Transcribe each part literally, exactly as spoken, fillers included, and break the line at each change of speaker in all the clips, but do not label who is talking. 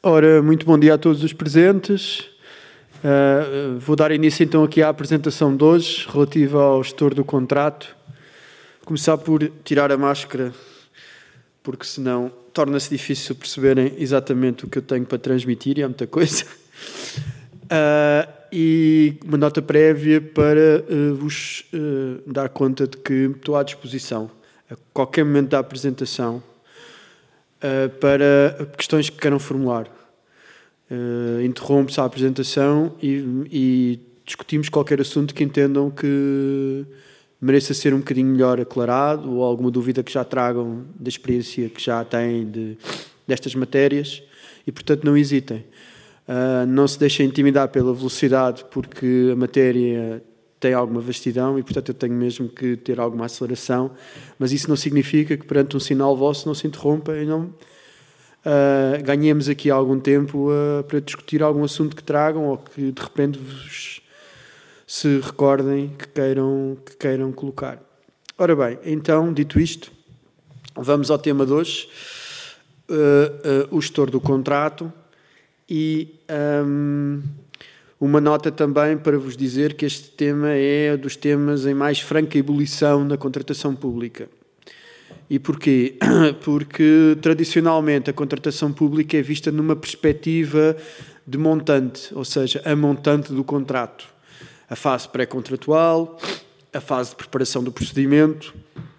Ora, muito bom dia a todos os presentes. Uh, vou dar início então aqui à apresentação de hoje, relativa ao gestor do contrato. Começar por tirar a máscara, porque senão torna-se difícil perceberem exatamente o que eu tenho para transmitir, e há muita coisa. Uh, e uma nota prévia para uh, vos uh, dar conta de que estou à disposição, a qualquer momento da apresentação, Uh, para questões que queiram formular. Uh, interrompe-se a apresentação e, e discutimos qualquer assunto que entendam que mereça ser um bocadinho melhor aclarado, ou alguma dúvida que já tragam da experiência que já têm de, destas matérias, e portanto não hesitem. Uh, não se deixem intimidar pela velocidade, porque a matéria tem alguma vastidão e, portanto, eu tenho mesmo que ter alguma aceleração, mas isso não significa que perante um sinal vosso não se interrompa e não uh, ganhemos aqui algum tempo uh, para discutir algum assunto que tragam ou que de repente vos se recordem que queiram, que queiram colocar. Ora bem, então, dito isto, vamos ao tema de hoje, uh, uh, o gestor do contrato, e um, uma nota também para vos dizer que este tema é dos temas em mais franca ebulição na contratação pública. E porquê? Porque, tradicionalmente, a contratação pública é vista numa perspectiva de montante, ou seja, a montante do contrato. A fase pré-contratual, a fase de preparação do procedimento,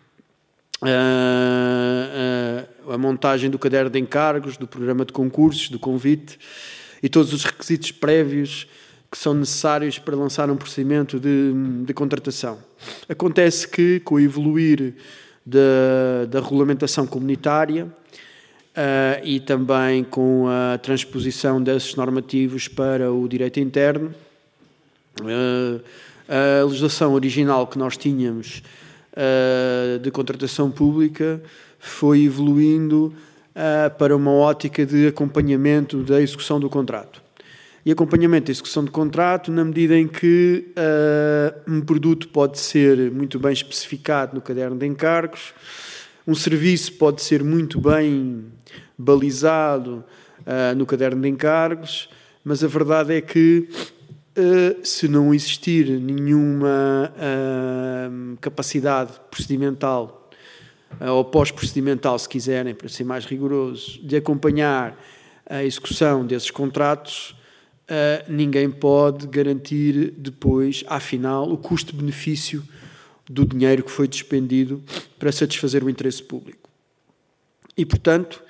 a, a, a montagem do caderno de encargos, do programa de concursos, do convite e todos os requisitos prévios que são necessários para lançar um procedimento de, de contratação. Acontece que, com o evoluir da, da regulamentação comunitária uh, e também com a transposição desses normativos para o direito interno, uh, a legislação original que nós tínhamos uh, de contratação pública foi evoluindo uh, para uma ótica de acompanhamento da execução do contrato. E acompanhamento da execução de contrato na medida em que uh, um produto pode ser muito bem especificado no caderno de encargos, um serviço pode ser muito bem balizado uh, no caderno de encargos, mas a verdade é que uh, se não existir nenhuma uh, capacidade procedimental uh, ou pós-procedimental, se quiserem, para ser mais rigoroso, de acompanhar a execução desses contratos, Uh, ninguém pode garantir depois, afinal, o custo-benefício do dinheiro que foi despendido para satisfazer o interesse público. E, portanto,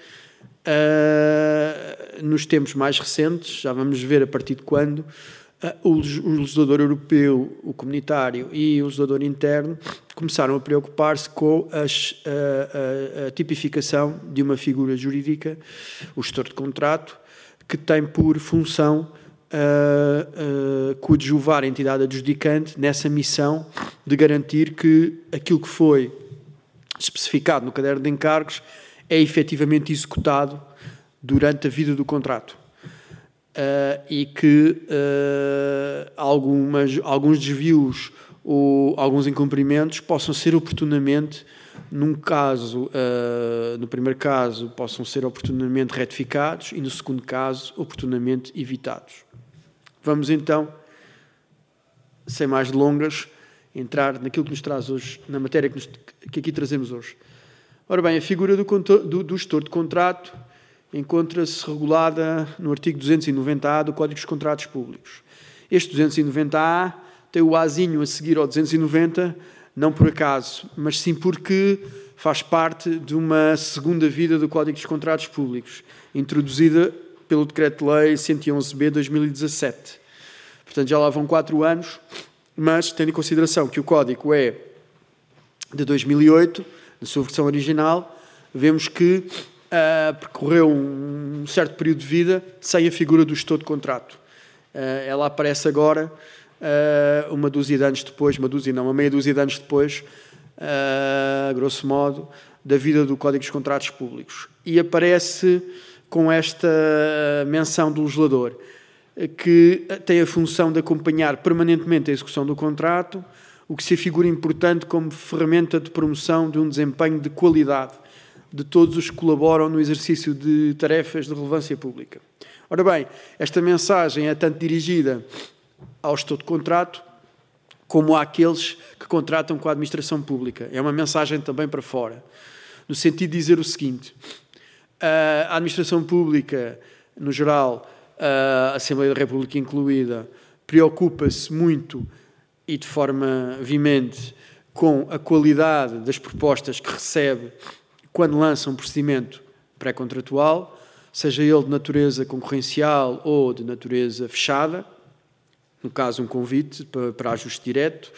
uh, nos tempos mais recentes, já vamos ver a partir de quando, uh, o, o legislador europeu, o comunitário e o legislador interno começaram a preocupar-se com as, uh, a, a tipificação de uma figura jurídica, o gestor de contrato, que tem por função Uh, uh, coadjuvar a entidade adjudicante nessa missão de garantir que aquilo que foi especificado no caderno de encargos é efetivamente executado durante a vida do contrato. Uh, e que uh, algumas, alguns desvios ou alguns incumprimentos possam ser oportunamente, num caso, uh, no primeiro caso, possam ser oportunamente retificados e no segundo caso, oportunamente evitados. Vamos então, sem mais delongas, entrar naquilo que nos traz hoje, na matéria que, nos, que aqui trazemos hoje. Ora bem, a figura do, do, do gestor de contrato encontra-se regulada no artigo duzentos e noventa A do Código dos Contratos Públicos. Este duzentos e noventa A tem o Azinho a seguir ao duzentos e noventa, não por acaso, mas sim porque faz parte de uma segunda vida do Código dos Contratos Públicos, introduzida pelo Decreto-Lei cento e onze B de dois mil e dezassete. Portanto, já lá vão quatro anos, mas tendo em consideração que o Código é de dois mil e oito, na sua versão original, vemos que uh, percorreu um certo período de vida sem a figura do gestor de contrato. Uh, ela aparece agora, uh, uma dúzia de anos depois, uma dúzia não, uma meia dúzia de anos depois, uh, grosso modo, da vida do Código dos Contratos Públicos. E aparece com esta menção do legislador, que tem a função de acompanhar permanentemente a execução do contrato, o que se afigura importante como ferramenta de promoção de um desempenho de qualidade, de todos os que colaboram no exercício de tarefas de relevância pública. Ora bem, esta mensagem é tanto dirigida ao gestor de contrato como àqueles que contratam com a administração pública. É uma mensagem também para fora, no sentido de dizer o seguinte: a administração pública, no geral, a Assembleia da República incluída, preocupa-se muito e de forma veemente com a qualidade das propostas que recebe quando lança um procedimento pré-contratual, seja ele de natureza concorrencial ou de natureza fechada, no caso um convite para, para ajuste direto,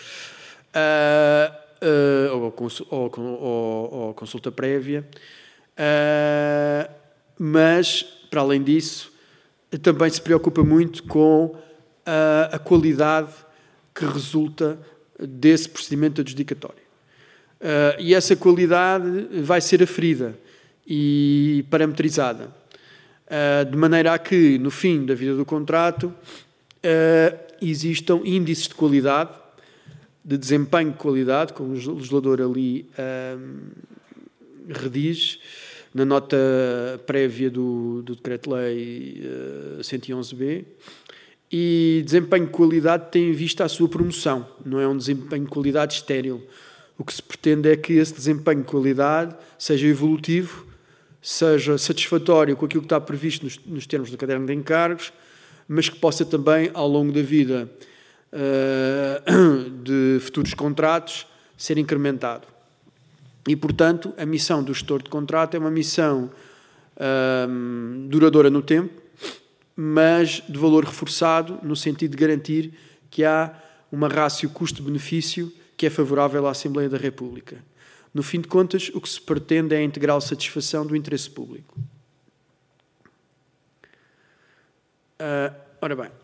uh, uh, ou, consul, ou, ou, ou consulta prévia, uh, mas, para além disso, também se preocupa muito com a, a qualidade que resulta desse procedimento adjudicatório. Uh, e essa qualidade vai ser aferida e parametrizada, uh, de maneira a que, no fim da vida do contrato, uh, existam índices de qualidade, de desempenho de qualidade, como o legislador ali uh, redige, na nota prévia do, do Decreto-Lei uh, cento e onze B, e desempenho de qualidade tem em vista a sua promoção, não é um desempenho de qualidade estéril. O que se pretende é que esse desempenho de qualidade seja evolutivo, seja satisfatório com aquilo que está previsto nos, nos termos do caderno de encargos, mas que possa também, ao longo da vida uh, de futuros contratos, ser incrementado. E, portanto, a missão do gestor de contrato é uma missão uh, duradoura no tempo, mas de valor reforçado, no sentido de garantir que há uma rácio custo-benefício que é favorável à Assembleia da República. No fim de contas, o que se pretende é a integral satisfação do interesse público. Uh, ora bem,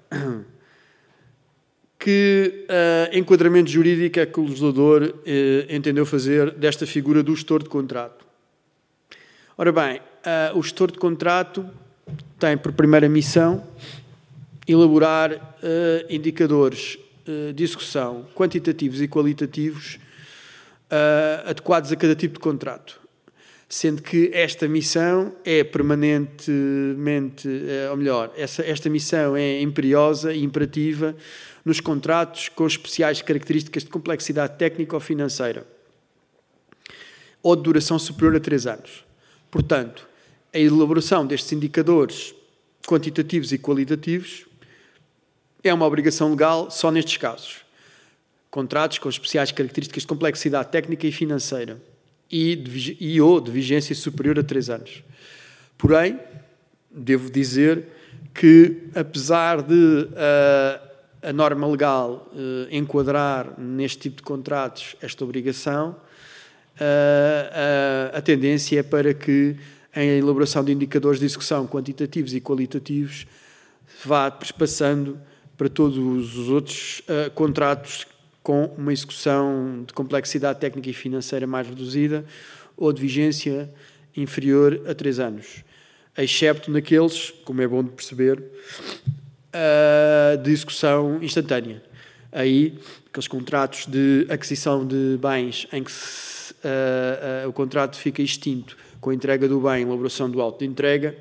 que uh, enquadramento jurídico é que o legislador uh, entendeu fazer desta figura do gestor de contrato? Ora bem, uh, o gestor de contrato tem por primeira missão elaborar uh, indicadores uh, de execução quantitativos e qualitativos uh, adequados a cada tipo de contrato, sendo que esta missão é permanentemente, uh, ou melhor, essa, esta missão é imperiosa e imperativa nos contratos com especiais características de complexidade técnica ou financeira, ou de duração superior a três anos. Portanto, a elaboração destes indicadores quantitativos e qualitativos é uma obrigação legal só nestes casos. Contratos com especiais características de complexidade técnica e financeira e, de, e ou de vigência superior a três anos. Porém, devo dizer que, apesar de uh, a norma legal uh, enquadrar neste tipo de contratos esta obrigação, uh, uh, a tendência é para que a elaboração de indicadores de execução quantitativos e qualitativos vá passando para todos os outros uh, contratos com uma execução de complexidade técnica e financeira mais reduzida ou de vigência inferior a três anos, excepto naqueles, como é bom de perceber, uh, de execução instantânea. Aí, aqueles contratos de aquisição de bens em que se, uh, uh, o contrato fica extinto com a entrega do bem, elaboração do auto de entrega,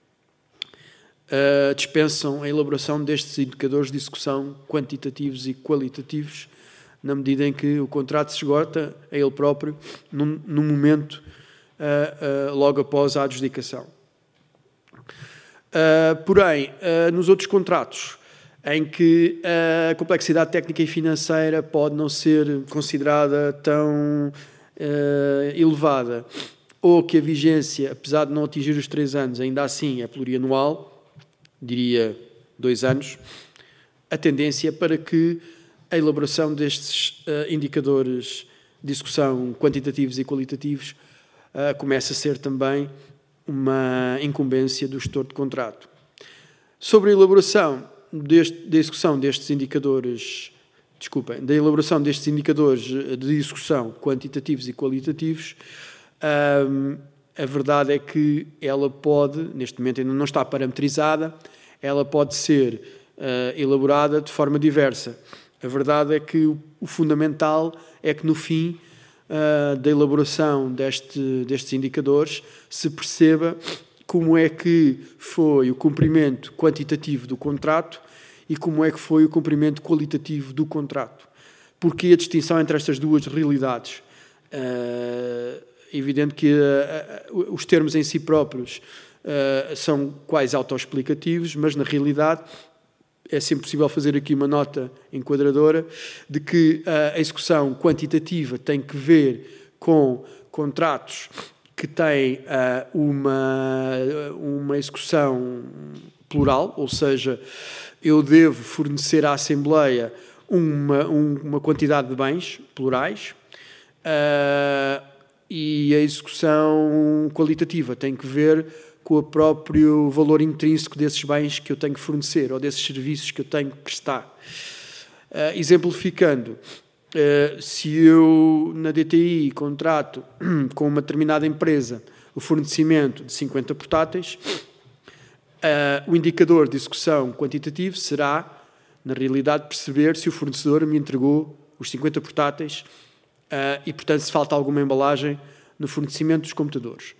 uh, dispensam a elaboração destes indicadores de execução quantitativos e qualitativos, na medida em que o contrato se esgota a ele próprio num, num momento uh, uh, logo após a adjudicação. Uh, porém, uh, nos outros contratos, em que a complexidade técnica e financeira pode não ser considerada tão uh, elevada, ou que a vigência, apesar de não atingir os três anos, ainda assim é plurianual, diria dois anos, a tendência é para que a elaboração destes uh, indicadores de execução quantitativos e qualitativos uh, comece a ser também uma incumbência do gestor de contrato. Sobre a elaboração deste, da execução destes indicadores, desculpem, da elaboração destes indicadores de execução quantitativos e qualitativos, Um, a verdade é que ela pode, neste momento ainda não está parametrizada, ela pode ser uh, elaborada de forma diversa. A verdade é que o, o fundamental é que, no fim, uh, da elaboração deste, destes indicadores se perceba como é que foi o cumprimento quantitativo do contrato e como é que foi o cumprimento qualitativo do contrato. Porque a distinção entre estas duas realidades? É evidente que uh, uh, os termos em si próprios uh, são quase autoexplicativos, mas na realidade é sempre possível fazer aqui uma nota enquadradora de que uh, a execução quantitativa tem que ver com contratos que têm uh, uma, uma execução plural, ou seja, eu devo fornecer à Assembleia uma, um, uma quantidade de bens plurais, uh, e a execução qualitativa tem que ver com o próprio valor intrínseco desses bens que eu tenho que fornecer ou desses serviços que eu tenho que prestar. Uh, exemplificando, uh, se eu na D T I contrato com uma determinada empresa o fornecimento de cinquenta portáteis, uh, o indicador de execução quantitativo será, na realidade, perceber se o fornecedor me entregou os cinquenta portáteis uh, e, portanto, se falta alguma embalagem no fornecimento dos computadores.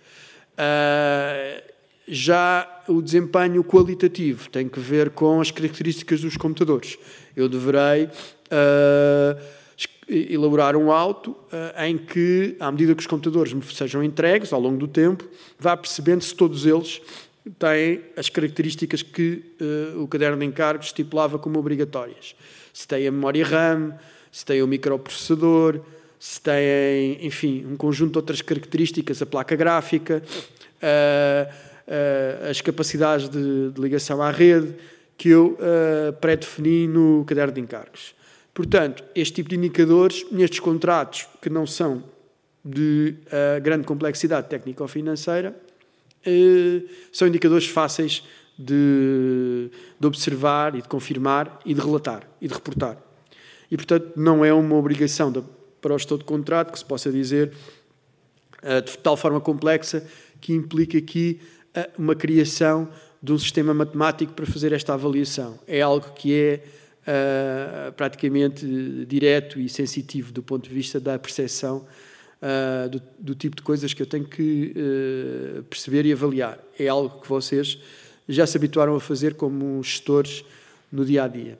Uh, já o desempenho qualitativo tem que ver com as características dos computadores. Eu deverei uh, elaborar um auto uh, em que, à medida que os computadores me sejam entregues ao longo do tempo, vá percebendo se todos eles têm as características que uh, o caderno de encargos estipulava como obrigatórias. Se tem a memória RAM, se tem o microprocessador, se tem, enfim, um conjunto de outras características, a placa gráfica, uh, uh, as capacidades de, de ligação à rede, que eu uh, pré-defini no caderno de encargos. Portanto, este tipo de indicadores, nestes contratos que não são de uh, grande complexidade técnico-financeira, Uh, são indicadores fáceis de, de observar e de confirmar e de relatar e de reportar. E, portanto, não é uma obrigação de, para o gestor de contrato que se possa dizer uh, de tal forma complexa que implica aqui uh, uma criação de um sistema matemático para fazer esta avaliação. É algo que é uh, praticamente direto e sensitivo do ponto de vista da percepção Uh, do, do tipo de coisas que eu tenho que uh, perceber e avaliar. É algo que vocês já se habituaram a fazer como gestores no dia-a-dia.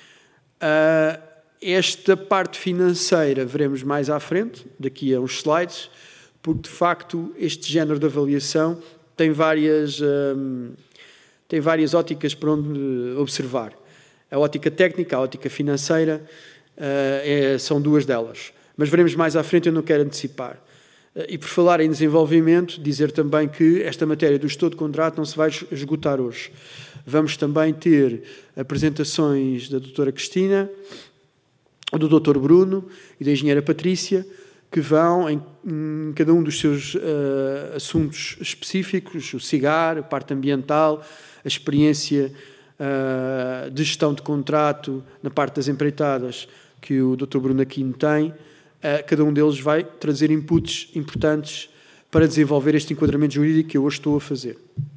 Uh, esta parte financeira veremos mais à frente, daqui a uns slides, porque, de facto, este género de avaliação tem várias, um, tem várias óticas para onde observar. A ótica técnica, a ótica financeira, uh, é, são duas delas. Mas veremos mais à frente, eu não quero antecipar. E por falar em desenvolvimento, dizer também que esta matéria do gestor de contrato não se vai esgotar hoje. Vamos também ter apresentações da doutora Cristina, do doutor Bruno e da engenheira Patrícia, que vão em, em cada um dos seus uh, assuntos específicos, o cigar, a parte ambiental, a experiência uh, de gestão de contrato na parte das empreitadas que o doutor Bruno Aquino tem. Uh, cada um deles vai trazer inputs importantes para desenvolver este enquadramento jurídico que eu hoje estou a fazer.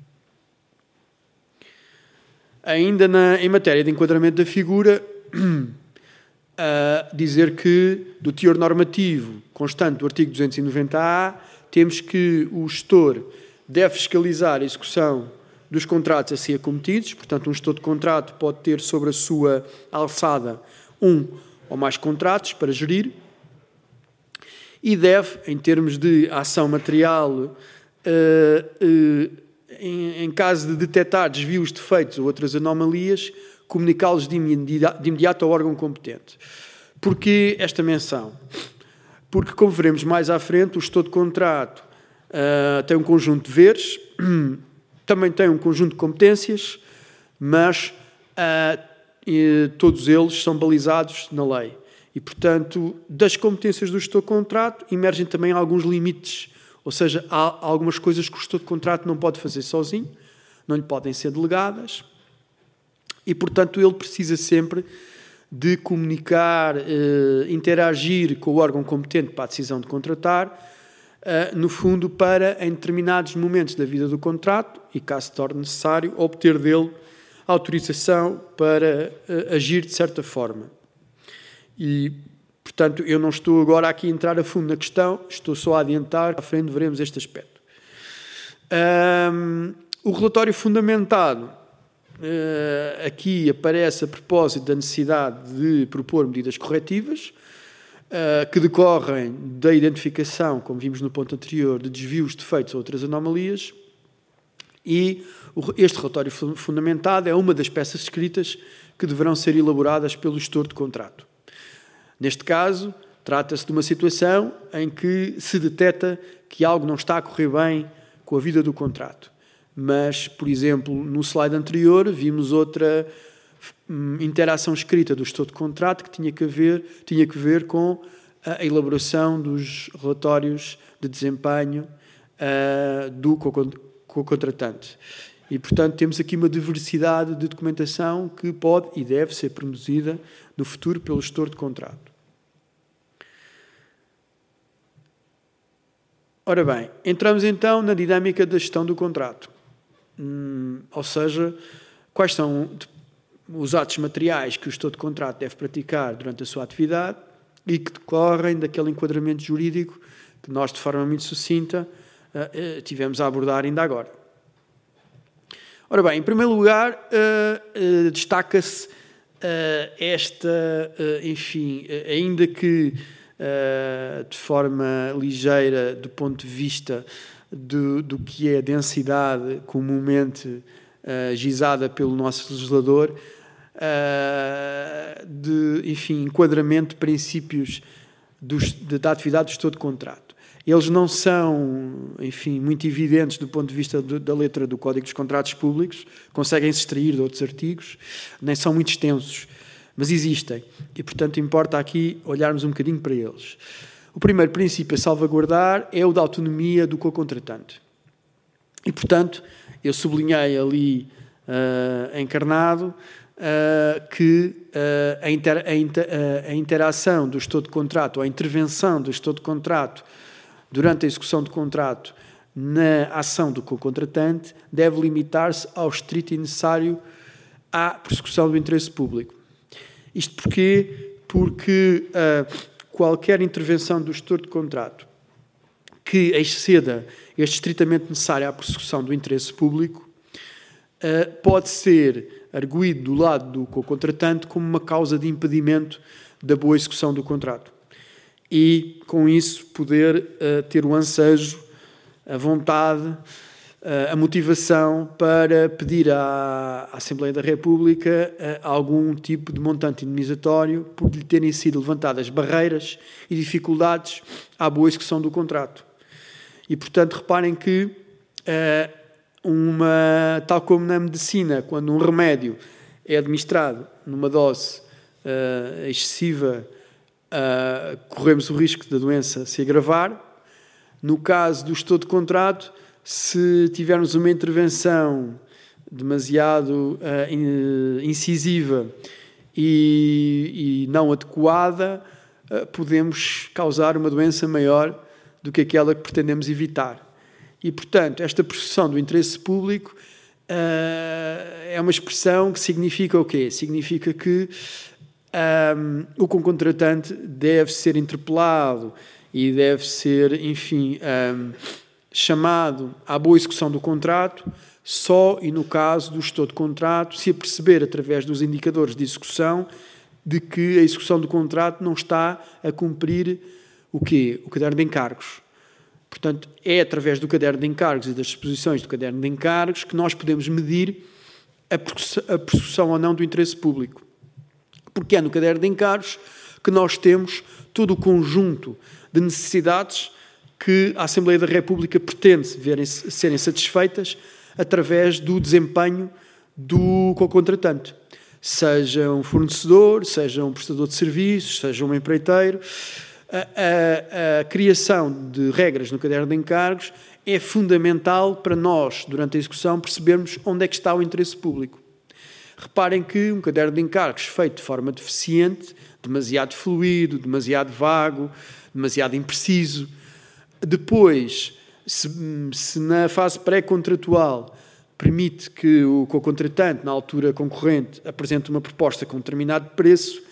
Ainda na, em matéria de enquadramento da figura, uh, dizer que, do teor normativo constante do artigo duzentos e noventa A, temos que o gestor deve fiscalizar a execução dos contratos a si acometidos, portanto, um gestor de contrato pode ter sobre a sua alçada um ou mais contratos para gerir, e deve, em termos de ação material, uh, uh, em, em caso de detectar desvios, defeitos ou outras anomalias, comunicá-los de imediato, de imediato ao órgão competente. Porquê esta menção? Porque, como veremos mais à frente, o gestor de contrato uh, tem um conjunto de deveres, também tem um conjunto de competências, mas uh, e, todos eles são balizados na lei. E, portanto, das competências do gestor de contrato emergem também alguns limites. Ou seja, há algumas coisas que o gestor de contrato não pode fazer sozinho, não lhe podem ser delegadas, e, portanto, ele precisa sempre de comunicar, eh, interagir com o órgão competente para a decisão de contratar, eh, no fundo, para, em determinados momentos da vida do contrato, e caso se torne necessário, obter dele autorização para eh, agir de certa forma. E Portanto, eu não estou agora aqui a entrar a fundo na questão, estou só a adiantar, à frente veremos este aspecto. Um, o relatório fundamentado, uh, aqui aparece a propósito da necessidade de propor medidas corretivas, uh, que decorrem da identificação, como vimos no ponto anterior, de desvios, defeitos ou outras anomalias, e este relatório fundamentado é uma das peças escritas que deverão ser elaboradas pelo gestor de contrato. Neste caso, trata-se de uma situação em que se detecta que algo não está a correr bem com a vida do contrato. Mas, por exemplo, no slide anterior, vimos outra hum, interação escrita do gestor de contrato que tinha que ver, tinha que ver com a elaboração dos relatórios de desempenho uh, do co-contratante. E, portanto, temos aqui uma diversidade de documentação que pode e deve ser produzida no futuro pelo gestor de contrato. Ora bem, entramos então na dinâmica da gestão do contrato. Hum, ou seja, quais são os atos materiais que o gestor de contrato deve praticar durante a sua atividade e que decorrem daquele enquadramento jurídico que nós, de forma muito sucinta, uh, uh, tivemos a abordar ainda agora. Ora bem, em primeiro lugar, uh, uh, destaca-se uh, esta, uh, enfim, uh, ainda que uh, de forma ligeira do ponto de vista do, do que é a densidade comumente uh, gizada pelo nosso legislador, uh, de, enfim, enquadramento de princípios dos, de, da atividade do gestor de contrato. Eles não são, enfim, muito evidentes do ponto de vista do, da letra do Código dos Contratos Públicos, conseguem-se extrair de outros artigos, nem são muito extensos, mas existem. E, portanto, importa aqui olharmos um bocadinho para eles. O primeiro princípio a salvaguardar é o da autonomia do co-contratante. E, portanto, eu sublinhei ali uh, encarnado uh, que uh, a, inter, a, inter, a interação do gestor de contrato, ou a intervenção do gestor de contrato durante a execução do contrato na ação do co-contratante deve limitar-se ao estrito e necessário à persecução do interesse público. Isto porquê? Porque uh, qualquer intervenção do gestor de contrato que exceda este estritamente necessário à persecução do interesse público uh, pode ser arguído do lado do co-contratante como uma causa de impedimento da boa execução do contrato. E, com isso, poder uh, ter o ansejo, a vontade, uh, a motivação para pedir à, à Assembleia da República uh, algum tipo de montante indemnizatório por lhe terem sido levantadas barreiras e dificuldades à boa execução do contrato. E, portanto, reparem que, uh, uma, tal como na medicina, quando um remédio é administrado numa dose uh, excessiva, Uh, corremos o risco da doença se agravar. No caso do gestor de contrato, se tivermos uma intervenção demasiado uh, incisiva e, e não adequada, uh, podemos causar uma doença maior do que aquela que pretendemos evitar. E, portanto, esta persecução do interesse público uh, é uma expressão que significa o quê? Significa que Um, o contratante deve ser interpelado e deve ser, enfim, um, chamado à boa execução do contrato só e no caso do gestor de contrato se aperceber através dos indicadores de execução de que a execução do contrato não está a cumprir o quê? O caderno de encargos. Portanto, é através do caderno de encargos e das disposições do caderno de encargos que nós podemos medir a persecução ou não do interesse público. Porque é no caderno de encargos que nós temos todo o conjunto de necessidades que a Assembleia da República pretende verem, serem satisfeitas através do desempenho do co-contratante. Seja um fornecedor, seja um prestador de serviços, seja um empreiteiro. A, a, a criação de regras no caderno de encargos é fundamental para nós, durante a execução, percebermos onde é que está o interesse público. Reparem que um caderno de encargos feito de forma deficiente, demasiado fluido, demasiado vago, demasiado impreciso, depois, se, se na fase pré-contratual permite que o co-contratante, na altura concorrente, apresente uma proposta com um determinado preço,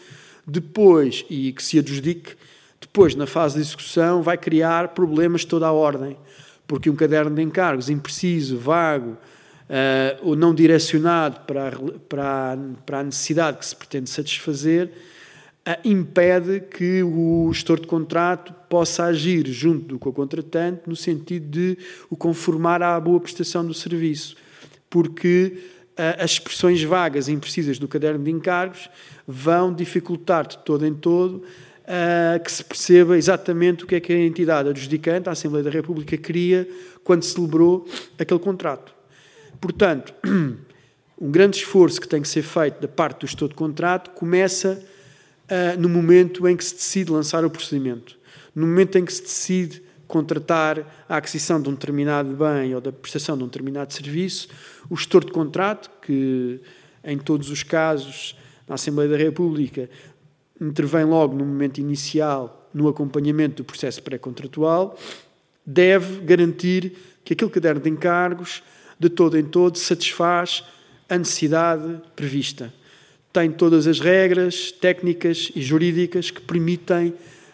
depois, e que se adjudique, depois, na fase de execução, vai criar problemas de toda a ordem, porque um caderno de encargos impreciso, vago, uh, ou não direcionado para a, para, a, para a necessidade que se pretende satisfazer, uh, impede que o gestor de contrato possa agir junto com o contratante no sentido de o conformar à boa prestação do serviço, porque uh, as expressões vagas e imprecisas do caderno de encargos vão dificultar de todo em todo Uh, que se perceba exatamente o que é que a entidade adjudicante, a Assembleia da República, queria quando celebrou aquele contrato. Portanto, um grande esforço que tem que ser feito da parte do gestor de contrato começa uh, no momento em que se decide lançar o procedimento. No momento em que se decide contratar a aquisição de um determinado bem ou da prestação de um determinado serviço, o gestor de contrato, que em todos os casos na Assembleia da República intervém logo no momento inicial, no acompanhamento do processo pré-contratual, deve garantir que aquele caderno de encargos, de todo em todo, satisfaz a necessidade prevista. Tem todas as regras técnicas e jurídicas que permitem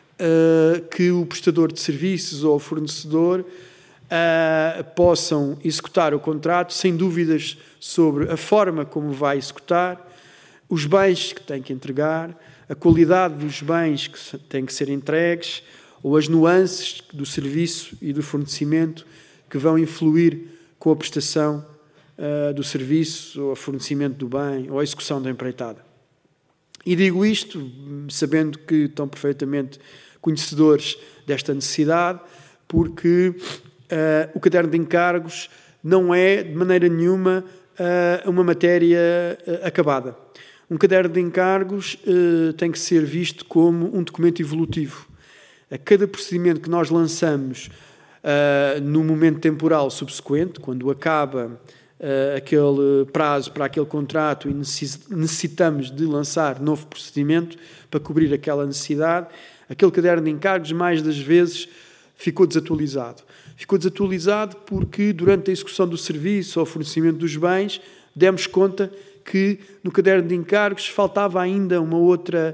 uh, que o prestador de serviços ou o fornecedor uh, possam executar o contrato sem dúvidas sobre a forma como vai executar, os bens que tem que entregar, a qualidade dos bens que têm que ser entregues ou as nuances do serviço e do fornecimento que vão influir com a prestação uh, do serviço ou o fornecimento do bem ou a execução da empreitada. E digo isto sabendo que estão perfeitamente conhecedores desta necessidade, porque uh, o caderno de encargos não é, de maneira nenhuma, uh, uma matéria uh, acabada. Um caderno de encargos uh, tem que ser visto como um documento evolutivo. A cada procedimento que nós lançamos uh, no momento temporal subsequente, quando acaba uh, aquele prazo para aquele contrato e necessitamos de lançar novo procedimento para cobrir aquela necessidade, aquele caderno de encargos, mais das vezes, ficou desatualizado. Ficou desatualizado porque, durante a execução do serviço ou fornecimento dos bens, demos conta que no caderno de encargos faltava ainda uma outra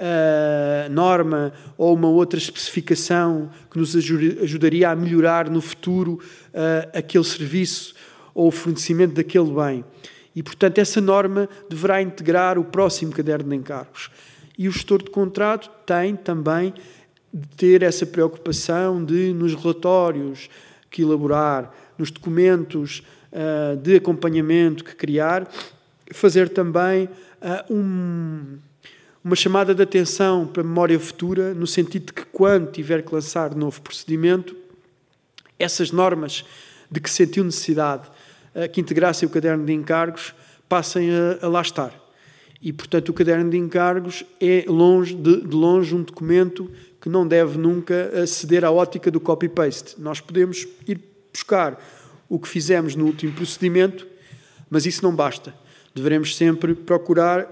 uh, norma ou uma outra especificação que nos ajudaria a melhorar no futuro uh, aquele serviço ou o fornecimento daquele bem. E, portanto, essa norma deverá integrar o próximo caderno de encargos. E o gestor de contrato tem também de ter essa preocupação de, nos relatórios que elaborar, nos documentos uh, de acompanhamento que criar, fazer também uh, um, uma chamada de atenção para a memória futura, no sentido de que, quando tiver que lançar novo procedimento, essas normas de que sentiu necessidade uh, que integrassem o caderno de encargos passem a, a lá estar. E, portanto, o caderno de encargos é longe de, de longe um documento que não deve nunca ceder à ótica do copy-paste. Nós podemos ir buscar o que fizemos no último procedimento, mas isso não basta. Devemos sempre procurar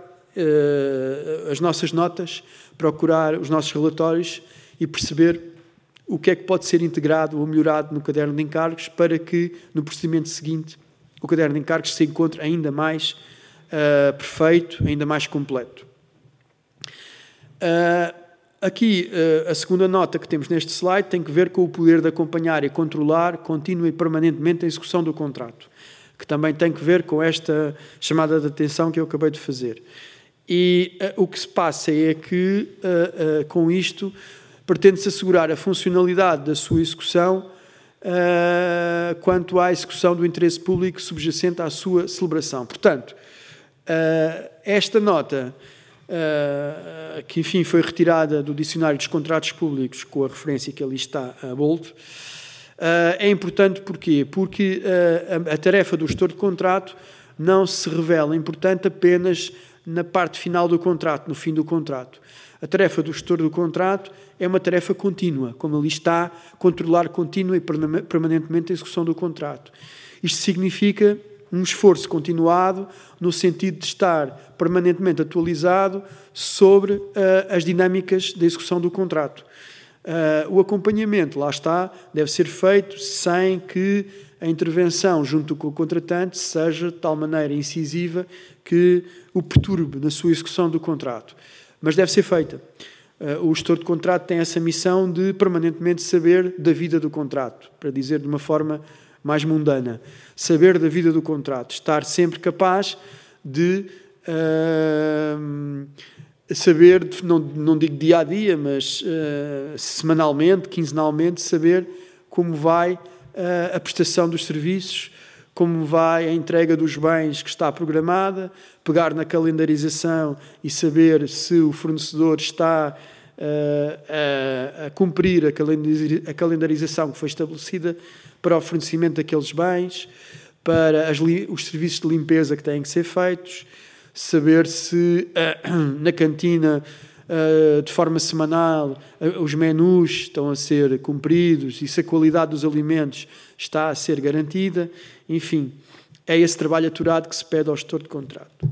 uh, as nossas notas, procurar os nossos relatórios e perceber o que é que pode ser integrado ou melhorado no caderno de encargos para que, no procedimento seguinte, o caderno de encargos se encontre ainda mais uh, perfeito, ainda mais completo. Uh, aqui, uh, a segunda nota que temos neste slide tem que ver com o poder de acompanhar e controlar contínua e permanentemente a execução do contrato, que também tem que ver com esta chamada de atenção que eu acabei de fazer. E uh, o que se passa é que, uh, uh, com isto, pretende-se assegurar a funcionalidade da sua execução uh, quanto à execução do interesse público subjacente à sua celebração. Portanto, uh, esta nota, uh, que enfim foi retirada do Dicionário dos Contratos Públicos com a referência que ali está a bold, Uh, é importante porquê? Porque uh, a, a tarefa do gestor de contrato não se revela importante apenas na parte final do contrato, no fim do contrato. A tarefa do gestor do contrato é uma tarefa contínua, como ali está, controlar contínua e permanentemente a execução do contrato. Isto significa um esforço continuado no sentido de estar permanentemente atualizado sobre uh, as dinâmicas da execução do contrato. Uh, o acompanhamento, lá está, deve ser feito sem que a intervenção junto com o contratante seja de tal maneira incisiva que o perturbe na sua execução do contrato. mas deve ser feita. O gestor de contrato tem essa missão de permanentemente saber da vida do contrato, para dizer de uma forma mais mundana. Saber da vida do contrato, estar sempre capaz de uh, saber, não, não digo dia a dia, mas uh, semanalmente, quinzenalmente, saber como vai uh, a prestação dos serviços, como vai a entrega dos bens que está programada, pegar na calendarização e saber se o fornecedor está uh, a, a cumprir a calendarização que foi estabelecida para o fornecimento daqueles bens, para as, os serviços de limpeza que têm que ser feitos, saber se uh, na cantina, uh, de forma semanal, uh, os menus estão a ser cumpridos e se a qualidade dos alimentos está a ser garantida. Enfim, é esse trabalho aturado que se pede ao gestor de contrato.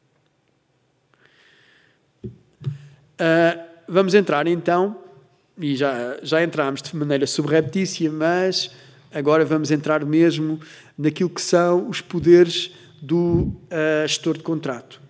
Uh, vamos entrar então, e já, já entramos de maneira subreptícia, mas agora vamos entrar mesmo naquilo que são os poderes do uh, gestor de contrato.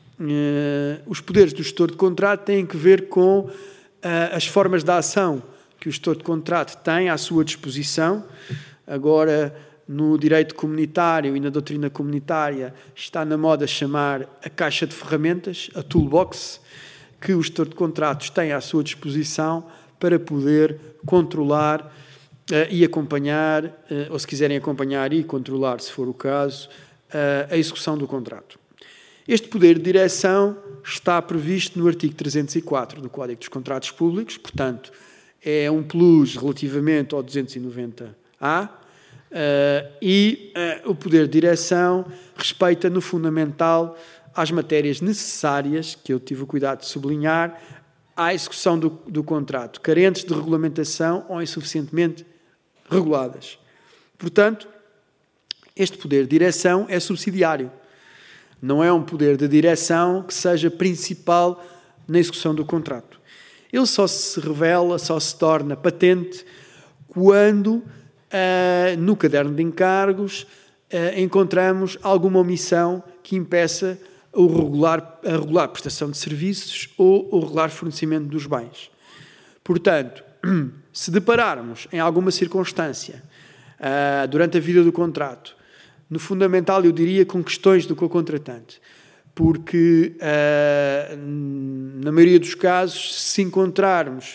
Uh, os poderes do gestor de contrato têm que ver com uh, as formas de ação que o gestor de contrato tem à sua disposição. Agora, no direito comunitário e na doutrina comunitária, está na moda chamar a caixa de ferramentas, a toolbox, que o gestor de contratos tem à sua disposição para poder controlar uh, e acompanhar, uh, ou se quiserem acompanhar e controlar, se for o caso, uh, a execução do contrato. Este poder de direção está previsto no artigo trezentos e quatro do Código dos Contratos Públicos, portanto, é um plus relativamente ao duzentos e noventa A, Uh, e uh, o poder de direção respeita no fundamental as matérias necessárias, que eu tive o cuidado de sublinhar, à execução do, do contrato, carentes de regulamentação ou insuficientemente reguladas. Portanto, este poder de direção é subsidiário. Não é um poder de direção que seja principal na execução do contrato. Ele só se revela, só se torna patente quando Uh, no caderno de encargos uh, encontramos alguma omissão que impeça o regular, a regular prestação de serviços ou o regular fornecimento dos bens. Portanto, se depararmos em alguma circunstância uh, durante a vida do contrato, no fundamental eu diria com questões do co-contratante, porque uh, na maioria dos casos, se encontrarmos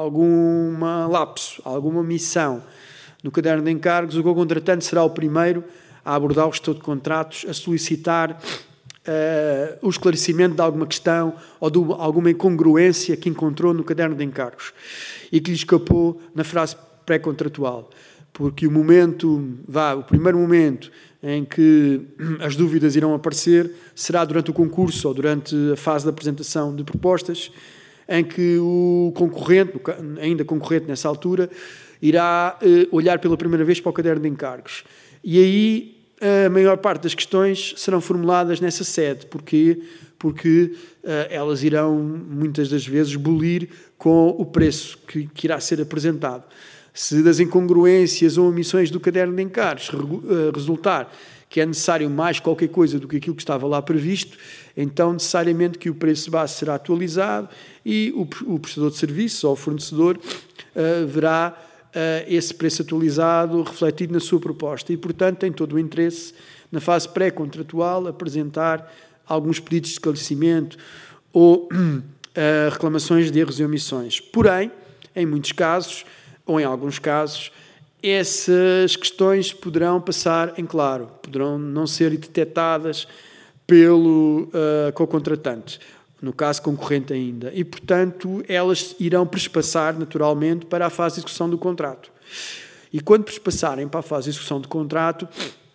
alguma lapso, alguma omissão no caderno de encargos, o co-contratante será o primeiro a abordar o gestor de contratos, a solicitar uh, o esclarecimento de alguma questão ou de alguma incongruência que encontrou no caderno de encargos e que lhe escapou na fase pré-contratual. Porque o momento, vá, o primeiro momento em que as dúvidas irão aparecer será durante o concurso ou durante a fase de apresentação de propostas, em que o concorrente, ainda concorrente nessa altura, irá eh, olhar pela primeira vez para o caderno de encargos. E aí a maior parte das questões serão formuladas nessa sede. Porquê? Porque eh, elas irão, muitas das vezes, bulir com o preço que, que irá ser apresentado. Se das incongruências ou omissões do caderno de encargos eh, resultar que é necessário mais qualquer coisa do que aquilo que estava lá previsto, então necessariamente que o preço base será atualizado e o, o prestador de serviço ou o fornecedor uh, verá uh, esse preço atualizado refletido na sua proposta e, portanto, tem todo o interesse, na fase pré-contratual, apresentar alguns pedidos de esclarecimento ou uh, reclamações de erros e omissões. Porém, em muitos casos, ou em alguns casos, essas questões poderão passar em claro, poderão não ser detectadas pelo uh, co-contratante, no caso concorrente ainda, e, portanto, elas irão prespassar naturalmente para a fase de execução do contrato. E quando prespassarem para a fase de execução do contrato,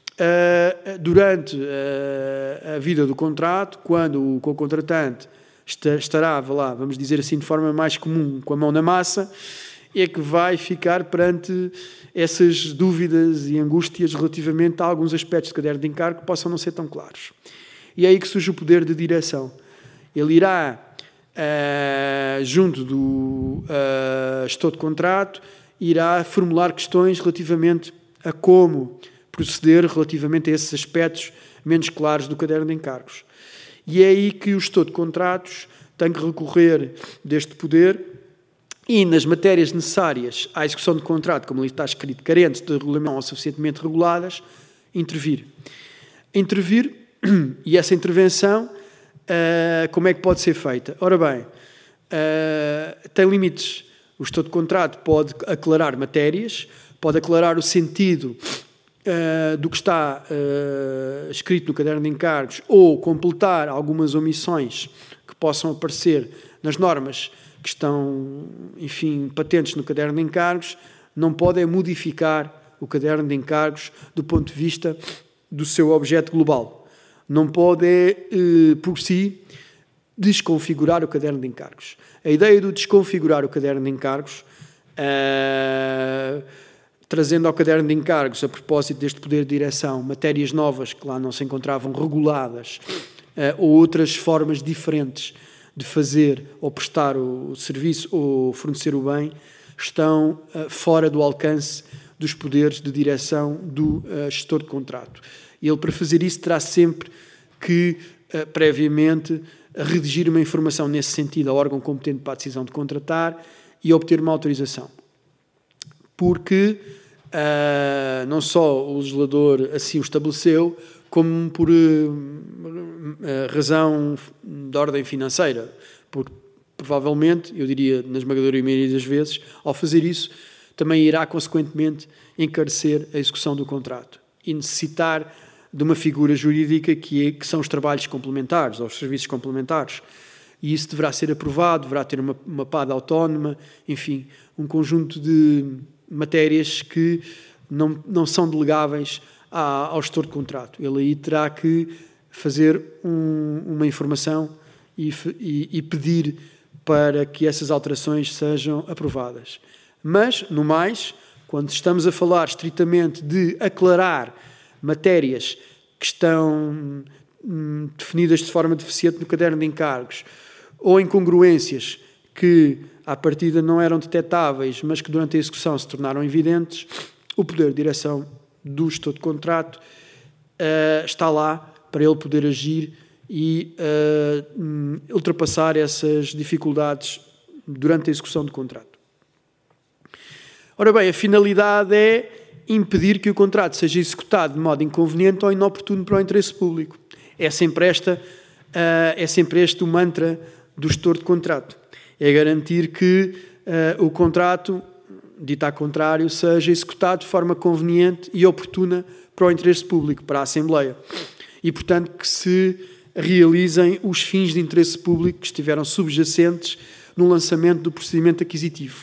uh, durante uh, a vida do contrato, quando o co-contratante estará, lá, vamos dizer assim, de forma mais comum, com a mão na massa, é que vai ficar perante essas dúvidas e angústias relativamente a alguns aspectos de caderno de encargo que possam não ser tão claros. E é aí que surge o poder de direção. Ele irá, uh, junto do uh, gestor de contrato, irá formular questões relativamente a como proceder relativamente a esses aspectos menos claros do caderno de encargos. E é aí que o gestor de contratos tem que recorrer deste poder e, nas matérias necessárias à execução de contrato, como ali está escrito, carentes de regulamentação ou suficientemente reguladas, intervir. Intervir, e essa intervenção, uh, como é que pode ser feita? Ora bem, uh, tem limites. O gestor de contrato pode aclarar matérias, pode aclarar o sentido uh, do que está uh, escrito no caderno de encargos ou completar algumas omissões que possam aparecer nas normas que estão, enfim, patentes no caderno de encargos. Não pode é modificar o caderno de encargos do ponto de vista do seu objeto global. Não pode é, eh, por si, desconfigurar o caderno de encargos. A ideia do desconfigurar o caderno de encargos, eh, trazendo ao caderno de encargos, a propósito deste poder de direção, matérias novas que lá não se encontravam reguladas, eh, ou outras formas diferentes de fazer ou prestar o serviço ou fornecer o bem, estão uh, fora do alcance dos poderes de direção do uh, gestor de contrato. Ele, para fazer isso, terá sempre que, uh, previamente, redigir uma informação nesse sentido ao órgão competente para a decisão de contratar e obter uma autorização. Porque uh, não só o legislador assim o estabeleceu, como por uh, uh, razão de ordem financeira, porque provavelmente, eu diria na esmagadora maioria das vezes, ao fazer isso, também irá consequentemente encarecer a execução do contrato e necessitar de uma figura jurídica que, é, que são os trabalhos complementares, ou os serviços complementares. E isso deverá ser aprovado, deverá ter uma, uma P A D autónoma, enfim, um conjunto de matérias que não, não são delegáveis ao gestor de contrato. Ele aí terá que fazer um, uma informação e, e, e pedir para que essas alterações sejam aprovadas. Mas, no mais, quando estamos a falar estritamente de aclarar matérias que estão hum, definidas de forma deficiente no caderno de encargos, ou incongruências que, à partida, não eram detectáveis, mas que durante a execução se tornaram evidentes, o poder de direção do gestor de contrato uh, está lá para ele poder agir e uh, um, ultrapassar essas dificuldades durante a execução do contrato. Ora bem, a finalidade é impedir que o contrato seja executado de modo inconveniente ou inoportuno para o interesse público. É sempre, esta, uh, é sempre este o mantra do gestor de contrato. É garantir que uh, o contrato, dito ao contrário, seja executado de forma conveniente e oportuna para o interesse público, para a Assembleia. E, portanto, que se realizem os fins de interesse público que estiveram subjacentes no lançamento do procedimento aquisitivo.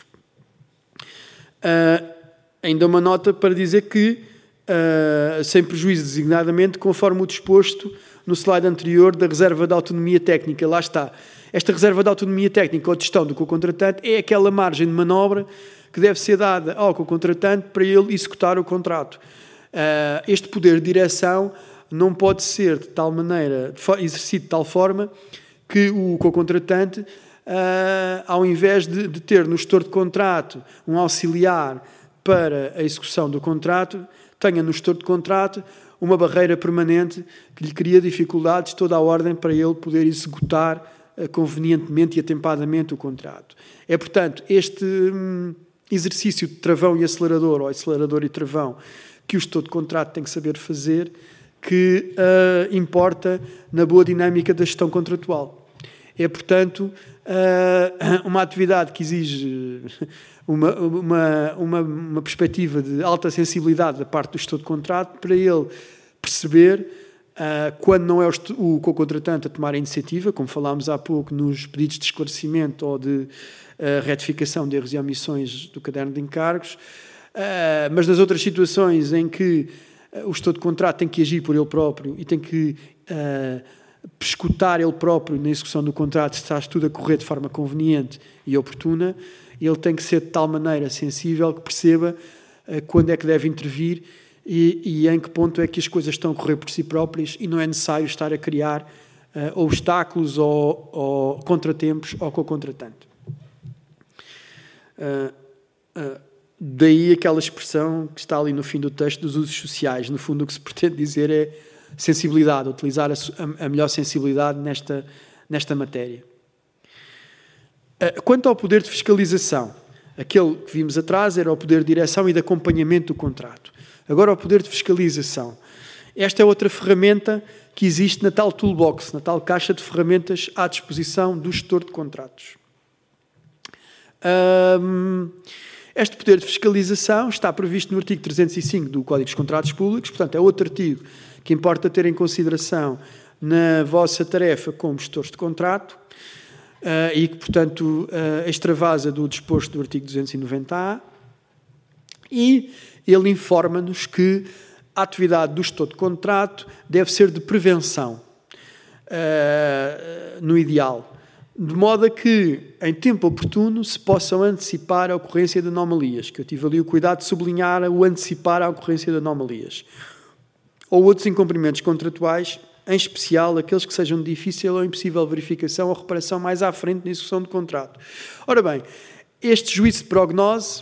Uh, ainda uma nota para dizer que, uh, sem prejuízo designadamente, conforme o disposto no slide anterior da reserva de autonomia técnica, lá está. Esta reserva de autonomia técnica ou de gestão do co-contratante é aquela margem de manobra que deve ser dada ao co-contratante para ele executar o contrato. Uh, este poder de direção não pode ser de tal maneira, exercido de tal forma que o co-contratante, uh, ao invés de, de ter no gestor de contrato um auxiliar para a execução do contrato, tenha no gestor de contrato uma barreira permanente que lhe cria dificuldades toda a ordem para ele poder executar uh, convenientemente e atempadamente o contrato. É, portanto, este hum, exercício de travão e acelerador, ou acelerador e travão, que o gestor de contrato tem que saber fazer, que uh, importa na boa dinâmica da gestão contratual. É, portanto, uh, uma atividade que exige uma, uma, uma, uma perspectiva de alta sensibilidade da parte do gestor de contrato para ele perceber, uh, quando não é o, o co-contratante a tomar a iniciativa, como falámos há pouco nos pedidos de esclarecimento ou de uh, retificação de erros e omissões do caderno de encargos, uh, mas nas outras situações em que o gestor de contrato tem que agir por ele próprio e tem que uh, escutar ele próprio na execução do contrato se está tudo a correr de forma conveniente e oportuna, ele tem que ser de tal maneira sensível que perceba uh, quando é que deve intervir e, e em que ponto é que as coisas estão a correr por si próprias e não é necessário estar a criar uh, obstáculos ou, ou contratempos ao co-contratante. Uh, uh, Daí aquela expressão que está ali no fim do texto dos usos sociais. No fundo, o que se pretende dizer é sensibilidade, utilizar a, a melhor sensibilidade nesta, nesta matéria. Quanto ao poder de fiscalização, aquele que vimos atrás era o poder de direção e de acompanhamento do contrato. Agora o poder de fiscalização. Esta é outra ferramenta que existe na tal toolbox, na tal caixa de ferramentas à disposição do gestor de contratos. Um, este poder de fiscalização está previsto no artigo trezentos e cinco do Código dos Contratos Públicos, portanto é outro artigo que importa ter em consideração na vossa tarefa como gestores de contrato uh, e que, portanto, uh, extravasa do disposto do artigo duzentos e noventa A, e ele informa-nos que a atividade do gestor de contrato deve ser de prevenção, uh, no ideal, de modo a que, em tempo oportuno, se possam antecipar a ocorrência de anomalias, que eu tive ali o cuidado de sublinhar o antecipar a ocorrência de anomalias, ou outros incumprimentos contratuais, em especial aqueles que sejam de difícil ou impossível verificação ou reparação mais à frente na execução do contrato. Ora bem, este juízo de prognose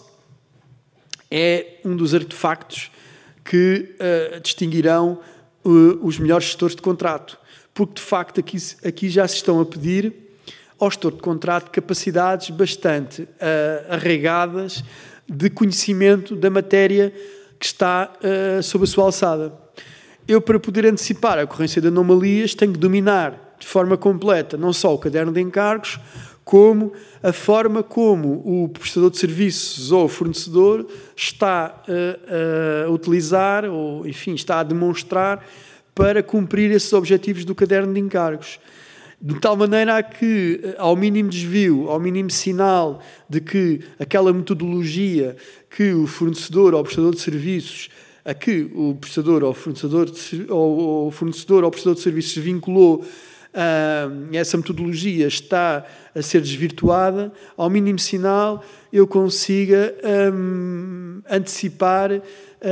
é um dos artefactos que uh, distinguirão uh, os melhores gestores de contrato, porque, de facto, aqui, aqui já se estão a pedir ao gestor de contrato capacidades bastante uh, arraigadas de conhecimento da matéria que está uh, sob a sua alçada. Eu, para poder antecipar a ocorrência de anomalias, tenho que dominar de forma completa não só o caderno de encargos, como a forma como o prestador de serviços ou o fornecedor está uh, a utilizar, ou, enfim, está a demonstrar para cumprir esses objetivos do caderno de encargos. De tal maneira a que, ao mínimo desvio, ao mínimo sinal de que aquela metodologia que o fornecedor ou o prestador de serviços, a que o prestador ou o fornecedor, de, ou, ou fornecedor ou o prestador de serviços se vinculou, uh, essa metodologia está a ser desvirtuada, ao mínimo sinal eu consiga um, antecipar uh,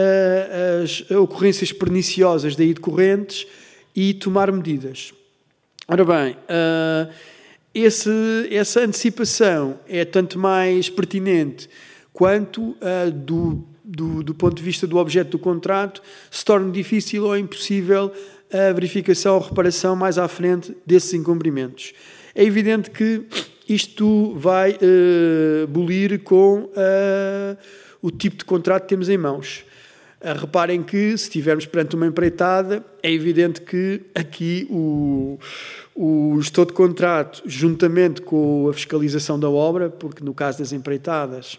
as ocorrências perniciosas daí decorrentes e tomar medidas. Ora bem, uh, esse, essa antecipação é tanto mais pertinente quanto uh, do, do, do ponto de vista do objeto do contrato se torna difícil ou impossível a verificação ou reparação mais à frente desses incumprimentos. É evidente que isto vai uh, bolir com uh, o tipo de contrato que temos em mãos. Uh, reparem que, se estivermos perante uma empreitada, é evidente que aqui o, o gestor de contrato, juntamente com a fiscalização da obra, porque no caso das empreitadas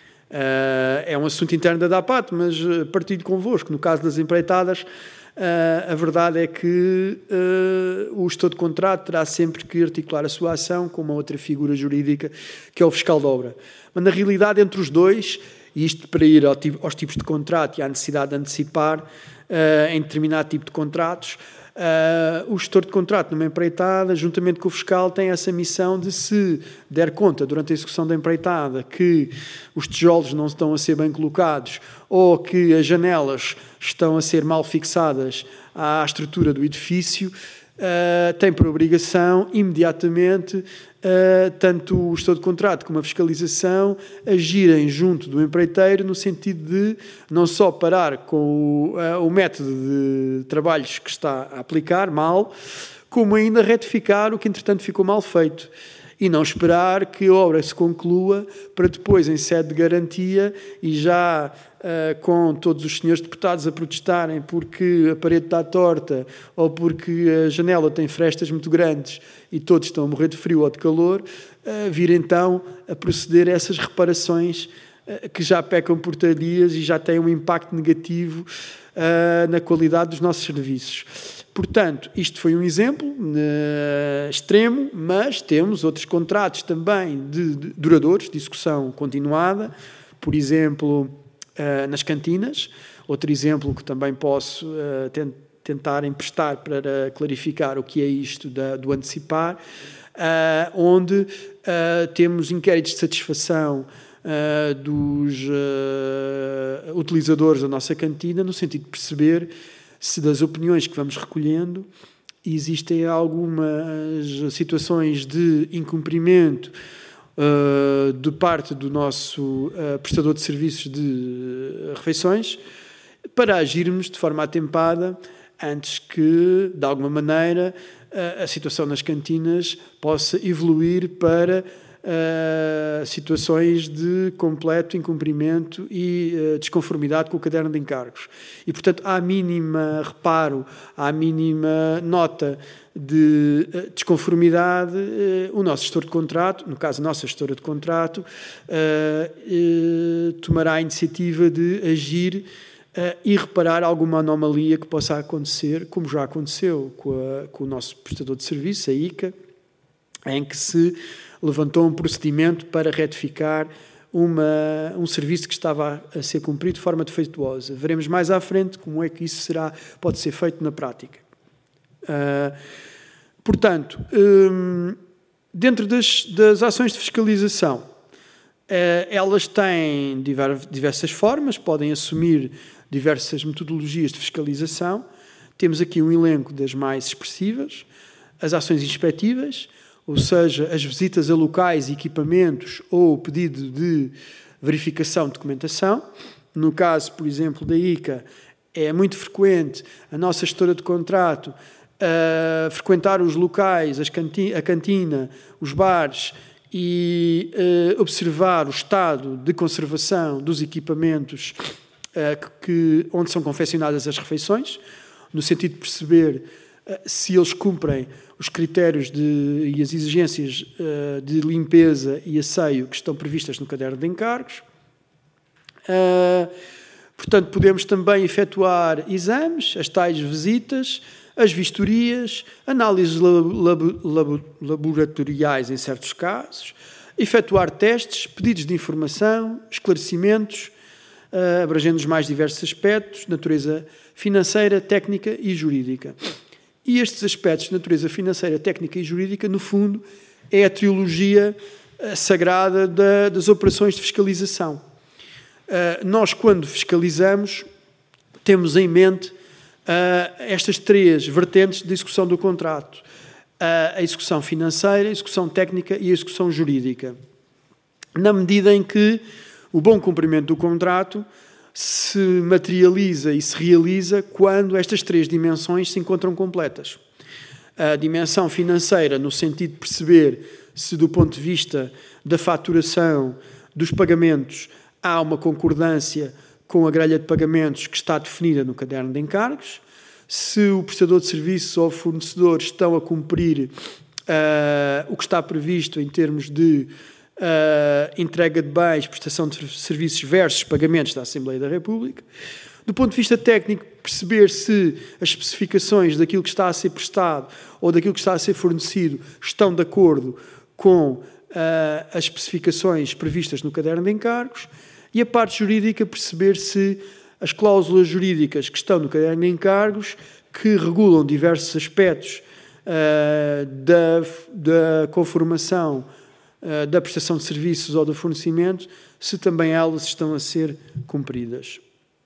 uh, é um assunto interno da DAPAT, mas partilho convosco, no caso das empreitadas, uh, a verdade é que uh, o gestor de contrato terá sempre que articular a sua ação com uma outra figura jurídica, que é o fiscal de obra. Mas, na realidade, entre os dois, e isto para ir ao tipo, aos tipos de contrato e à necessidade de antecipar uh, em determinado tipo de contratos, uh, o gestor de contrato numa empreitada, juntamente com o fiscal, tem essa missão de, se der conta durante a execução da empreitada que os tijolos não estão a ser bem colocados ou que as janelas estão a ser mal fixadas à estrutura do edifício, Uh, tem por obrigação, imediatamente, uh, tanto o gestor de contrato como a fiscalização agirem junto do empreiteiro no sentido de não só parar com o, uh, o método de trabalhos que está a aplicar mal, como ainda retificar o que entretanto ficou mal feito. E não esperar que a obra se conclua para depois, em sede de garantia, e já uh, com todos os senhores deputados a protestarem porque a parede está torta ou porque a janela tem frestas muito grandes e todos estão a morrer de frio ou de calor, uh, vir então a proceder a essas reparações uh, que já pecam por tardias e já têm um impacto negativo uh, na qualidade dos nossos serviços. Portanto, isto foi um exemplo uh, extremo, mas temos outros contratos também de, de duradouros, de execução continuada, por exemplo, uh, nas cantinas. Outro exemplo que também posso uh, tent, tentar emprestar para clarificar o que é isto da, do antecipar, uh, onde uh, temos inquéritos de satisfação uh, dos uh, utilizadores da nossa cantina, no sentido de perceber se das opiniões que vamos recolhendo existem algumas situações de incumprimento uh, de parte do nosso uh, prestador de serviços de refeições, para agirmos de forma atempada antes que, de alguma maneira, uh, a situação nas cantinas possa evoluir para uh, situações de completo incumprimento e uh, desconformidade com o caderno de encargos. E, portanto, à mínima reparo, à mínima nota de uh, desconformidade, uh, o nosso gestor de contrato, no caso a nossa gestora de contrato, uh, uh, tomará a iniciativa de agir Uh, e reparar alguma anomalia que possa acontecer, como já aconteceu com, a, com o nosso prestador de serviço, a I C A, em que se levantou um procedimento para retificar uma, um serviço que estava a, a ser cumprido de forma defeituosa. Veremos mais à frente como é que isso será, pode ser feito na prática. Uh, portanto, um, dentro das, das ações de fiscalização, uh, elas têm diversas formas, podem assumir diversas metodologias de fiscalização. Temos aqui um elenco das mais expressivas: as ações inspetivas, ou seja, as visitas a locais e equipamentos ou o pedido de verificação de documentação. No caso, por exemplo, da I C A, é muito frequente a nossa gestora de contrato uh, frequentar os locais, as canti- a cantina, os bares e uh, observar o estado de conservação dos equipamentos uh, que, onde são confeccionadas as refeições, no sentido de perceber uh, se eles cumprem os critérios de, e as exigências uh, de limpeza e asseio que estão previstas no caderno de encargos. Uh, portanto, podemos também efetuar exames, as tais visitas, as vistorias, análises lab, lab, lab, laboratoriais em certos casos, efetuar testes, pedidos de informação, esclarecimentos, uh, abrangendo os mais diversos aspectos, natureza financeira, técnica e jurídica. E estes aspectos de natureza financeira, técnica e jurídica, no fundo, é a trilogia uh, sagrada da, das operações de fiscalização. Uh, nós, quando fiscalizamos, temos em mente Uh, estas três vertentes de execução do contrato: uh, a execução financeira, a execução técnica e a execução jurídica, na medida em que o bom cumprimento do contrato se materializa e se realiza quando estas três dimensões se encontram completas. A dimensão financeira, no sentido de perceber se, do ponto de vista da faturação, dos pagamentos, há uma concordância com a grelha de pagamentos que está definida no caderno de encargos, se o prestador de serviços ou o fornecedor estão a cumprir uh, o que está previsto em termos de uh, entrega de bens, prestação de serviços versus pagamentos da Assembleia da República. Do ponto de vista técnico, perceber se as especificações daquilo que está a ser prestado ou daquilo que está a ser fornecido estão de acordo com uh, as especificações previstas no caderno de encargos. E a parte jurídica, perceber se as cláusulas jurídicas que estão no caderno de encargos, que regulam diversos aspectos uh, da, da conformação uh, da prestação de serviços ou do fornecimento, se também elas estão a ser cumpridas.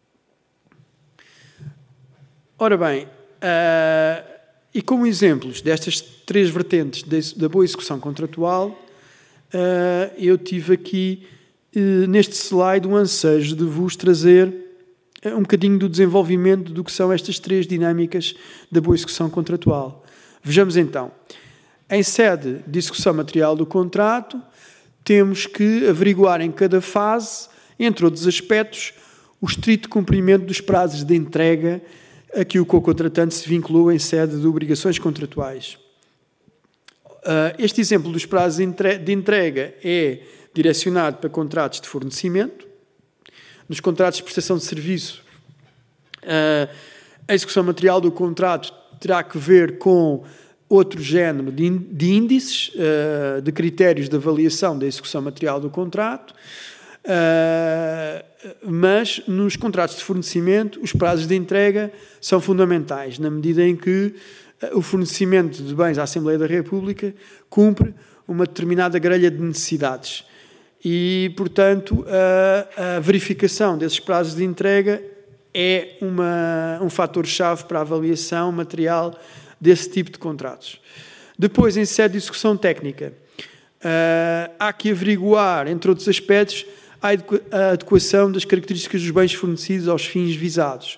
Ora bem, uh, e como exemplos destas três vertentes de, da boa execução contratual, uh, eu tive aqui neste slide um ansejo de vos trazer um bocadinho do desenvolvimento do que são estas três dinâmicas da boa execução contratual. Vejamos então. Em sede de execução material do contrato, temos que averiguar em cada fase, entre outros aspectos, o estrito cumprimento dos prazos de entrega a que o co-contratante se vinculou em sede de obrigações contratuais. Este exemplo dos prazos de entrega é direcionado para contratos de fornecimento. Nos contratos de prestação de serviço, a execução material do contrato terá que ver com outro género de índices, de critérios de avaliação da execução material do contrato, mas nos contratos de fornecimento os prazos de entrega são fundamentais, na medida em que o fornecimento de bens à Assembleia da República cumpre uma determinada grelha de necessidades. E, portanto, a, a verificação desses prazos de entrega é uma, um fator-chave para a avaliação material desse tipo de contratos. Depois, em sede de execução técnica, uh, há que averiguar, entre outros aspectos, a adequação das características dos bens fornecidos aos fins visados.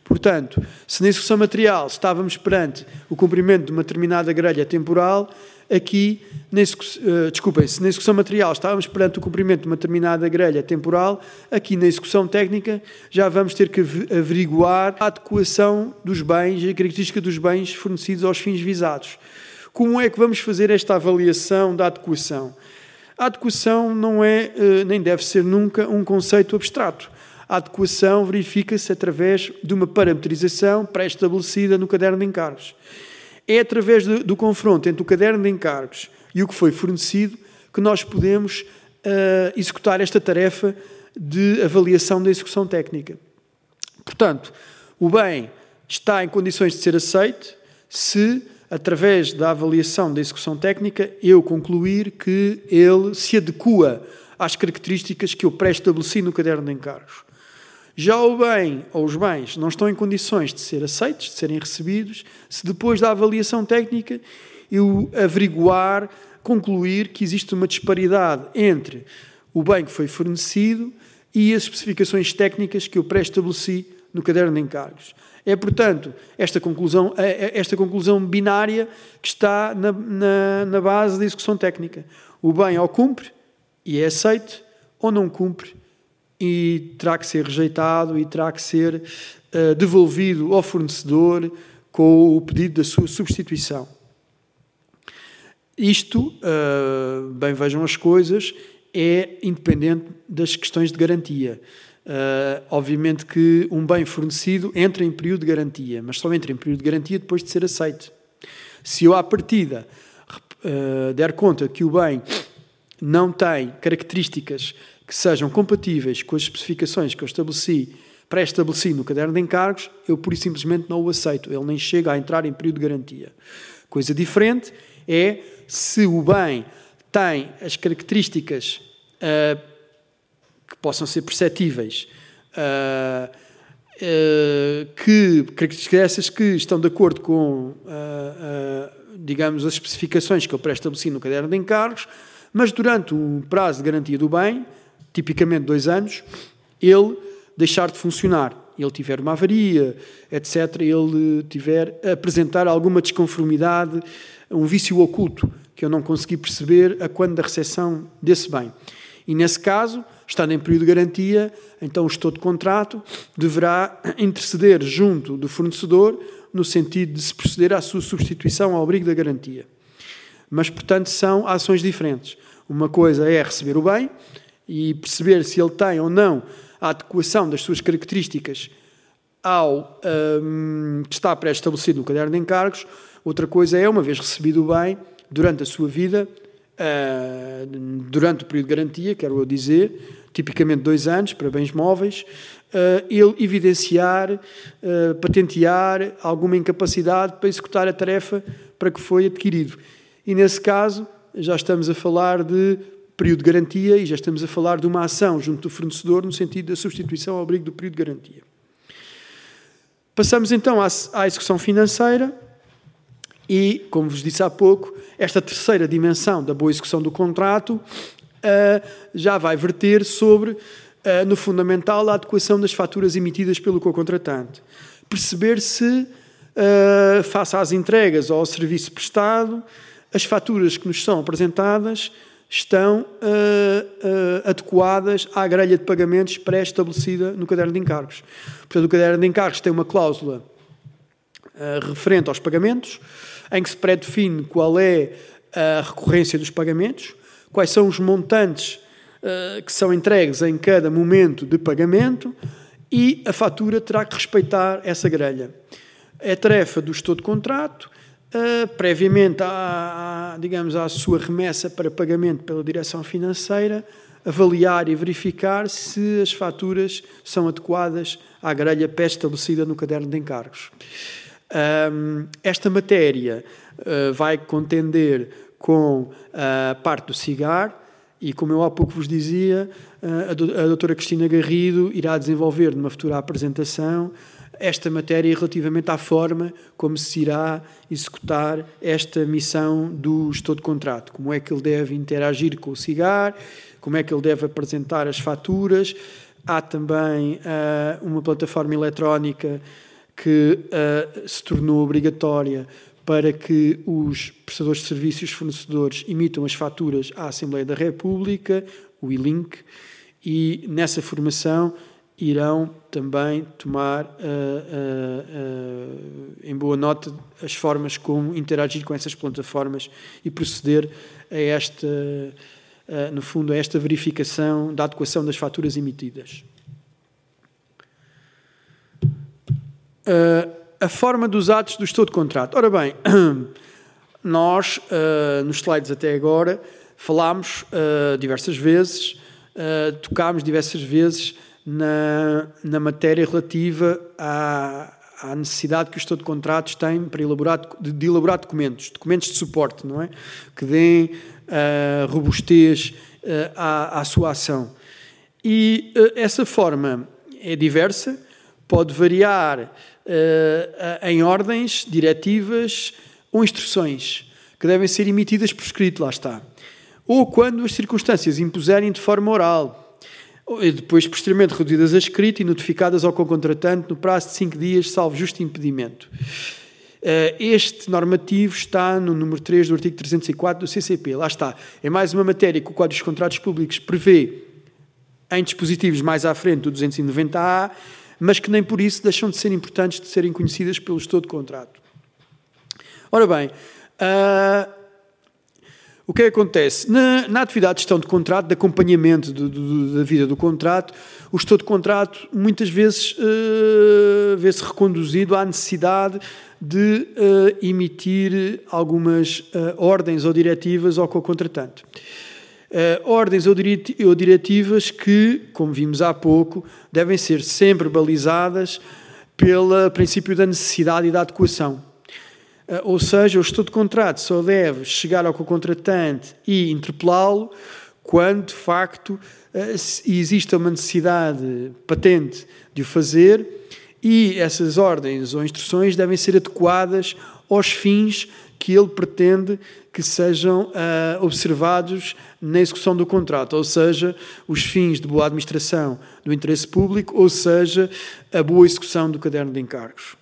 Portanto, se na execução material estávamos perante o cumprimento de uma determinada grelha temporal, aqui, na execução, uh, desculpem, se na execução material estávamos perante o cumprimento de uma determinada grelha temporal, aqui na execução técnica já vamos ter que averiguar a adequação dos bens e a característica dos bens fornecidos aos fins visados. Como é que vamos fazer esta avaliação da adequação? A adequação não é, uh, nem deve ser nunca, um conceito abstrato. A adequação verifica-se através de uma parametrização pré-estabelecida no caderno de encargos. É através do, do confronto entre o caderno de encargos e o que foi fornecido que nós podemos uh, executar esta tarefa de avaliação da execução técnica. Portanto, o bem está em condições de ser aceito se, através da avaliação da execução técnica, eu concluir que ele se adequa às características que eu pré-estabeleci no caderno de encargos. Já o bem ou os bens não estão em condições de ser aceitos, de serem recebidos, se depois da avaliação técnica eu averiguar, concluir que existe uma disparidade entre o bem que foi fornecido e as especificações técnicas que eu pré-estabeleci no caderno de encargos. É, portanto, esta conclusão, esta conclusão binária que está na, na, na base da execução técnica. O bem ou cumpre e é aceito, ou não cumpre e terá que ser rejeitado e terá que ser uh, devolvido ao fornecedor com o pedido da sua substituição. Isto, uh, bem vejam as coisas, é independente das questões de garantia. Uh, obviamente que um bem fornecido entra em período de garantia, mas só entra em período de garantia depois de ser aceito. Se eu, à partida, uh, der conta que o bem não tem características que sejam compatíveis com as especificações que eu estabeleci, pré-estabeleci no caderno de encargos, eu pura e simplesmente não o aceito. Ele nem chega a entrar em período de garantia. Coisa diferente é se o bem tem as características uh, que possam ser perceptíveis, uh, uh, que características essas que estão de acordo com, uh, uh, digamos, as especificações que eu pré-estabeleci no caderno de encargos, mas durante um prazo de garantia do bem, tipicamente dois anos, ele deixar de funcionar, ele tiver uma avaria, etcétera, ele tiver a apresentar alguma desconformidade, um vício oculto, que eu não consegui perceber a quando da recepção desse bem. E nesse caso, estando em período de garantia, então o gestor de contrato deverá interceder junto do fornecedor no sentido de se proceder à sua substituição ao abrigo da garantia. Mas, portanto, são ações diferentes. Uma coisa é receber o bem e perceber se ele tem ou não a adequação das suas características ao um, que está pré-estabelecido no caderno de encargos. Outra coisa é, uma vez recebido o bem, durante a sua vida, uh, durante o período de garantia, quero eu dizer, tipicamente dois anos, para bens móveis, uh, ele evidenciar, uh, patentear alguma incapacidade para executar a tarefa para que foi adquirido. E, nesse caso, já estamos a falar de período de garantia e já estamos a falar de uma ação junto do fornecedor no sentido da substituição ao abrigo do período de garantia. Passamos então à, à execução financeira e, como vos disse há pouco, esta terceira dimensão da boa execução do contrato uh, já vai verter sobre, uh, no fundamental, a adequação das faturas emitidas pelo co-contratante. Perceber se, uh, face às entregas ou ao serviço prestado, as faturas que nos são apresentadas estão uh, uh, adequadas à grelha de pagamentos pré-estabelecida no caderno de encargos. Portanto, o caderno de encargos tem uma cláusula uh, referente aos pagamentos, em que se pré-define qual é a recorrência dos pagamentos, quais são os montantes uh, que são entregues em cada momento de pagamento e a fatura terá que respeitar essa grelha. É tarefa do gestor de contrato, Uh, previamente à, à, digamos, à sua remessa para pagamento pela direção financeira, avaliar e verificar se as faturas são adequadas à grelha pré-estabelecida no caderno de encargos. Um, esta matéria uh, vai contender com a parte do C I G A R e, como eu há pouco vos dizia, uh, a, do, a doutora Cristina Garrido irá desenvolver numa futura apresentação esta matéria relativamente à forma como se irá executar esta missão do gestor de contrato. Como é que ele deve interagir com o C I G A R, como é que ele deve apresentar as faturas. Há também uh, uma plataforma eletrónica que uh, se tornou obrigatória para que os prestadores de serviços, fornecedores, emitam as faturas à Assembleia da República, o I L I N C, e nessa formação irão também tomar uh, uh, uh, em boa nota as formas como interagir com essas plataformas e proceder a esta, uh, no fundo, a esta verificação da adequação das faturas emitidas. Uh, a forma dos atos do estudo de contrato. Ora bem, nós, uh, nos slides até agora, falámos uh, diversas vezes, uh, tocámos diversas vezes na, na matéria relativa à, à necessidade que o estudo de contratos tem para elaborar, de, de elaborar documentos, documentos de suporte, não é? Que deem uh, robustez uh, à, à sua ação. E uh, essa forma é diversa, pode variar uh, em ordens, diretivas ou instruções que devem ser emitidas por escrito, lá está. Ou quando as circunstâncias impuserem de forma oral, e depois posteriormente reduzidas a escrito e notificadas ao contratante no prazo de cinco dias, salvo justo impedimento. Este normativo está no número três do artigo trezentos e quatro do C C P. Lá está. É mais uma matéria que o Código dos Contratos Públicos prevê em dispositivos mais à frente do duzentos e noventa A, mas que nem por isso deixam de ser importantes de serem conhecidas pelo estudo de contrato. Ora bem, uh, o que é que acontece? Na, na atividade de gestão de contrato, de acompanhamento do, do, da vida do contrato, o estudo de contrato muitas vezes uh, vê-se reconduzido à necessidade de uh, emitir algumas uh, ordens ou diretivas ao co-contratante. Uh, ordens ou, direti- ou diretivas que, como vimos há pouco, devem ser sempre balizadas pelo princípio da necessidade e da adequação. Uh, ou seja, o estudo de contrato só deve chegar ao co-contratante e interpelá-lo quando, de facto, uh, existe uma necessidade patente de o fazer e essas ordens ou instruções devem ser adequadas aos fins que ele pretende que sejam uh, observados na execução do contrato, ou seja, os fins de boa administração do interesse público, ou seja, a boa execução do caderno de encargos.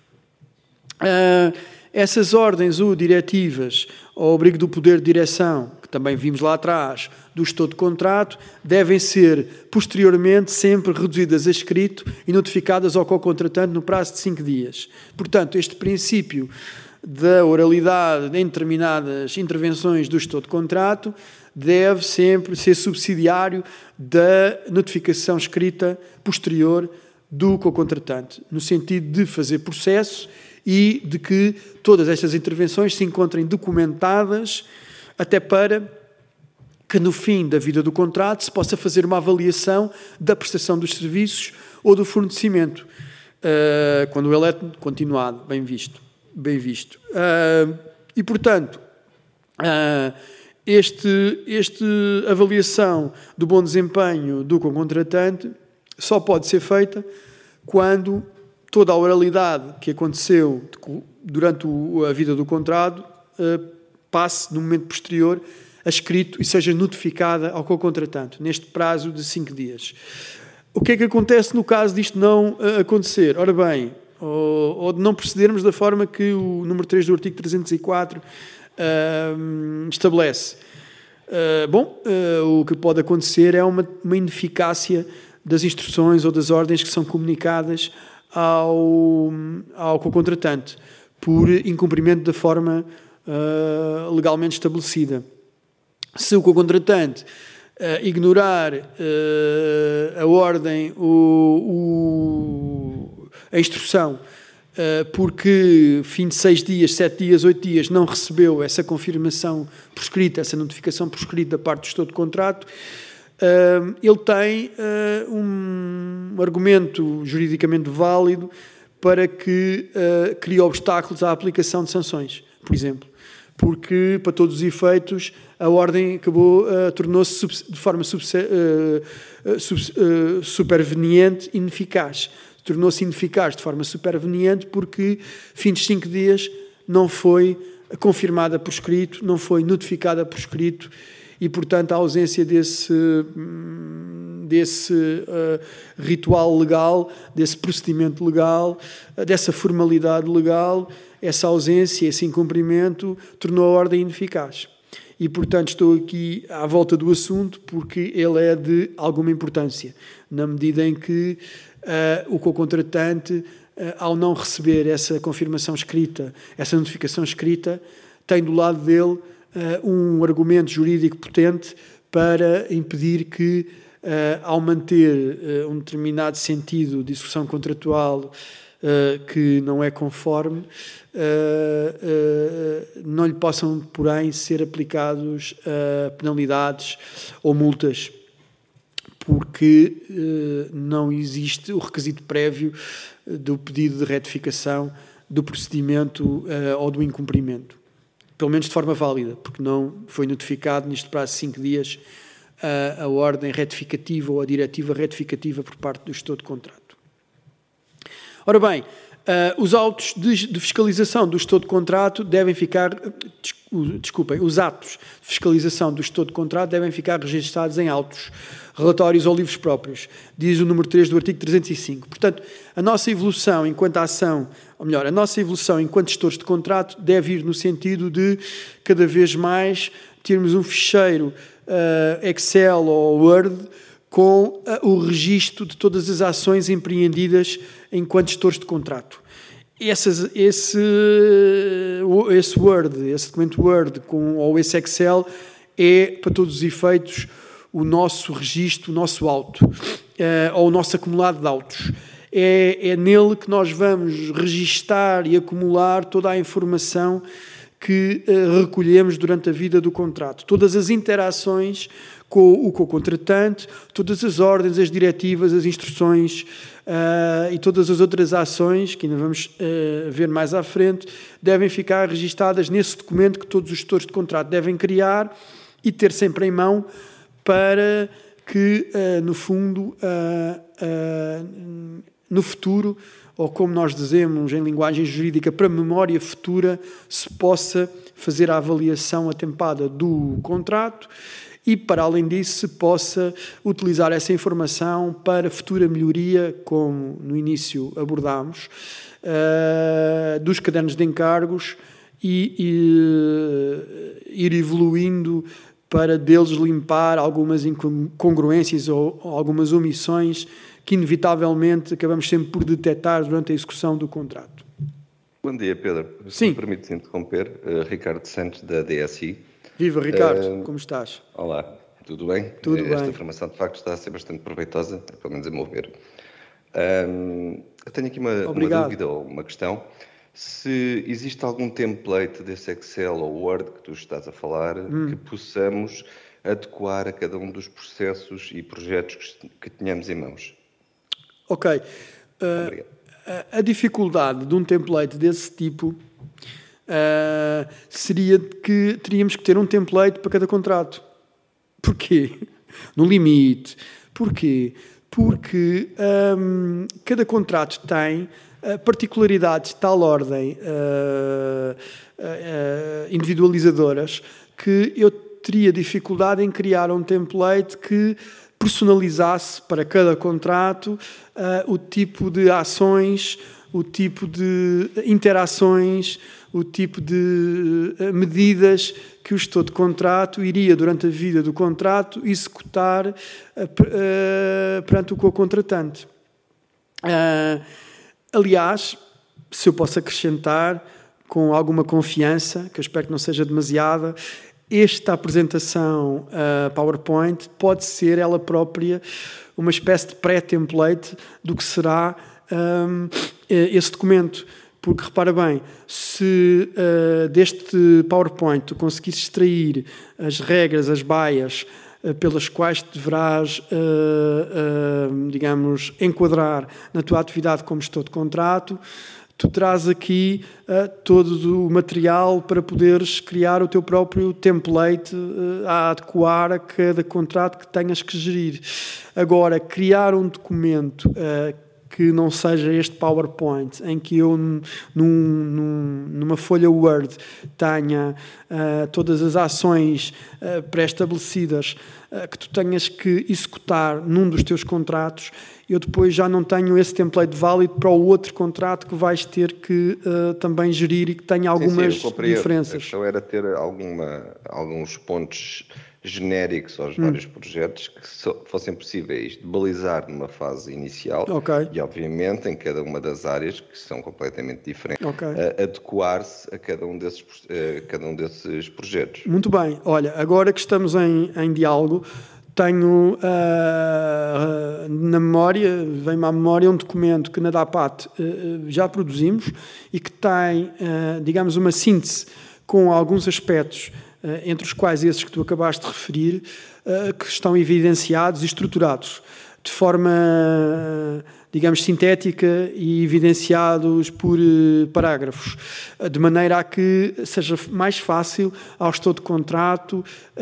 Uh, essas ordens ou diretivas, ao abrigo do poder de direção, que também vimos lá atrás, do estudo de contrato, devem ser, posteriormente, sempre reduzidas a escrito e notificadas ao co-contratante no prazo de cinco dias. Portanto, este princípio da oralidade em determinadas intervenções do estudo de contrato deve sempre ser subsidiário da notificação escrita posterior do co-contratante, no sentido de fazer processo e de que todas estas intervenções se encontrem documentadas até para que no fim da vida do contrato se possa fazer uma avaliação da prestação dos serviços ou do fornecimento, quando ele é continuado, bem visto. Bem visto. Uh, e, portanto, uh, este, este avaliação do bom desempenho do contratante só pode ser feita quando toda a oralidade que aconteceu durante o, a vida do contrato uh, passe, no momento posterior, a escrito e seja notificada ao co-contratante, neste prazo de cinco dias. O que é que acontece no caso disto não uh, acontecer? Ora bem, Ou, ou de não procedermos da forma que o número três do artigo trezentos e quatro uh, estabelece. Uh, bom, uh, o que pode acontecer é uma, uma ineficácia das instruções ou das ordens que são comunicadas ao, ao co-contratante por incumprimento da forma uh, legalmente estabelecida. Se o co-contratante uh, ignorar uh, a ordem, o, o a instrução, porque fim de seis dias, sete dias, oito dias não recebeu essa confirmação por escrito, essa notificação por escrito da parte do estudo de contrato, ele tem um argumento juridicamente válido para que crie obstáculos à aplicação de sanções, por exemplo, porque para todos os efeitos a ordem acabou, tornou-se de forma superveniente e ineficaz. Tornou-se ineficaz de forma superveniente porque, fim de cinco dias, não foi confirmada por escrito, não foi notificada por escrito e, portanto, a ausência desse, desse uh, ritual legal, desse procedimento legal, uh, dessa formalidade legal, essa ausência, esse incumprimento, tornou a ordem ineficaz. E, portanto, estou aqui à volta do assunto porque ele é de alguma importância, na medida em que uh, o co-contratante, uh, ao não receber essa confirmação escrita, essa notificação escrita, tem do lado dele uh, um argumento jurídico potente para impedir que, uh, ao manter uh, um determinado sentido de execução contratual Uh, que não é conforme, uh, uh, não lhe possam, porém, ser aplicados uh, penalidades ou multas, porque uh, não existe o requisito prévio do pedido de retificação do procedimento uh, ou do incumprimento, pelo menos de forma válida, porque não foi notificado neste prazo de cinco dias uh, a ordem retificativa ou a diretiva retificativa por parte do gestor de contrato. Ora bem, uh, os autos de, de fiscalização do gestor de contrato devem ficar, uh, desculpem, os atos de fiscalização do gestor de contrato devem ficar registados em autos, relatórios ou livros próprios, diz o número três do artigo trezentos e cinco. Portanto, a nossa evolução enquanto ação, ou melhor, a nossa evolução enquanto gestores de contrato deve ir no sentido de, cada vez mais, termos um ficheiro uh, Excel ou Word com uh, o registro de todas as ações empreendidas enquanto gestores de contrato. Essas, esse, esse Word, esse documento Word com, ou esse Excel é, para todos os efeitos, o nosso registro, o nosso auto, uh, ou o nosso acumulado de autos. É, é nele que nós vamos registar e acumular toda a informação que uh, recolhemos durante a vida do contrato. Todas as interações com o co-contratante, todas as ordens, as diretivas, as instruções uh, e todas as outras ações, que ainda vamos uh, ver mais à frente, devem ficar registadas nesse documento que todos os gestores de contrato devem criar e ter sempre em mão para que, uh, no fundo, uh, uh, no futuro, ou como nós dizemos em linguagem jurídica, para memória futura, se possa fazer a avaliação atempada do contrato e, para além disso, se possa utilizar essa informação para futura melhoria, como no início abordámos, uh, dos cadernos de encargos e, e uh, ir evoluindo para deles limpar algumas incongruências ou, ou algumas omissões que, inevitavelmente, acabamos sempre por detectar durante a execução do contrato.
Bom dia, Pedro. Se
Sim.
me permite interromper, uh, Ricardo Santos, da D S I.
Viva, Ricardo, uh, como estás?
Olá, tudo bem?
Tudo
Esta
bem.
informação, de facto, está a ser bastante proveitosa, pelo menos a meu ver. Um, eu tenho aqui uma, uma dúvida ou uma questão. Se existe algum template desse Excel ou Word que tu estás a falar, hum. que possamos adequar a cada um dos processos e projetos que, que tenhamos em mãos?
Ok. Uh, a, a dificuldade de um template desse tipo uh, seria que teríamos que ter um template para cada contrato. Porquê? No limite. Porquê? Porque um, cada contrato tem uh, particularidades de tal ordem uh, uh, uh, individualizadoras que eu teria dificuldade em criar um template que personalizasse para cada contrato uh, o tipo de ações, o tipo de interações, o tipo de uh, medidas que o gestor de contrato iria, durante a vida do contrato, executar uh, uh, perante o co-contratante. Uh, aliás, se eu posso acrescentar, com alguma confiança, que eu espero que não seja demasiada, esta apresentação uh, PowerPoint pode ser ela própria uma espécie de pré-template do que será um, esse documento. Porque, repara bem, se uh, deste PowerPoint tu conseguisses extrair as regras, as baias uh, pelas quais te deverás, uh, uh, digamos, enquadrar na tua atividade como gestor de contrato, tu terás aqui uh, todo o material para poderes criar o teu próprio template uh, a adequar a cada contrato que tenhas que gerir. Agora, criar um documento uh, que não seja este PowerPoint, em que eu num, num, numa folha Word tenha uh, todas as ações uh, pré-estabelecidas uh, que tu tenhas que executar num dos teus contratos, eu depois já não tenho esse template válido para o outro contrato que vais ter que uh, também gerir e que tenha algumas sim, sim, diferenças. A
questão era ter alguma, alguns pontos genéricos aos hum. vários projetos que so, fossem possíveis de balizar numa fase inicial
okay.
e, obviamente, em cada uma das áreas, que são completamente diferentes,
okay.
uh, adequar-se a cada um, desses, uh, cada um desses projetos.
Muito bem. Olha, agora que estamos em, em diálogo, tenho uh, uh, na memória, vem-me à memória um documento que na DAPAT uh, já produzimos e que tem, uh, digamos, uma síntese com alguns aspectos, uh, entre os quais esses que tu acabaste de referir, uh, que estão evidenciados e estruturados de forma, uh, digamos, sintética e evidenciados por uh, parágrafos, uh, de maneira a que seja mais fácil ao gestor de contrato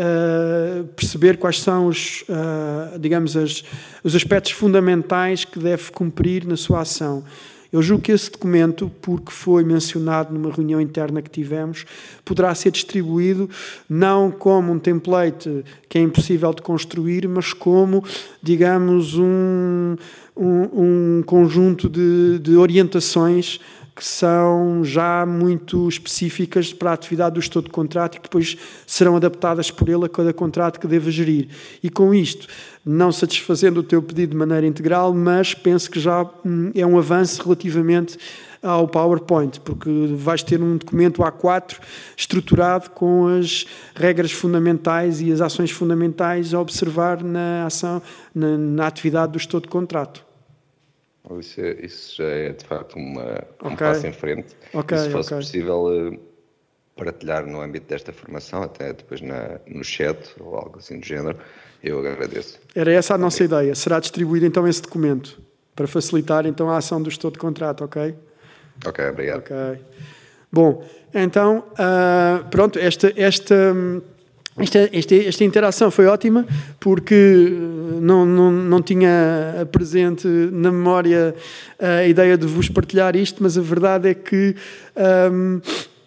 uh, perceber quais são os, uh, digamos, as, os aspectos fundamentais que deve cumprir na sua ação. Eu julgo que esse documento, porque foi mencionado numa reunião interna que tivemos, poderá ser distribuído não como um template que é impossível de construir, mas como, digamos, um, um, um conjunto de, de orientações que são já muito específicas para a atividade do gestor de contrato e que depois serão adaptadas por ele a cada contrato que deva gerir. E com isto, não satisfazendo o teu pedido de maneira integral, mas penso que já hum, é um avanço relativamente ao PowerPoint, porque vais ter um documento A quatro estruturado com as regras fundamentais e as ações fundamentais a observar na ação, na, na atividade do gestor de contrato.
Isso, é, isso já é, de facto, uma,
okay.
um passo em frente.
Okay,
e se fosse
okay.
possível uh, partilhar no âmbito desta formação, até depois na, no chat ou algo assim do género, eu agradeço.
Era essa a nossa okay. ideia. Será distribuído, então, esse documento, para facilitar, então, a ação do gestor de contrato, ok?
Ok, obrigado.
Ok. Bom, então, uh, pronto, esta... esta Esta, esta, esta interação foi ótima porque não, não, não tinha presente na memória a ideia de vos partilhar isto, mas a verdade é que um,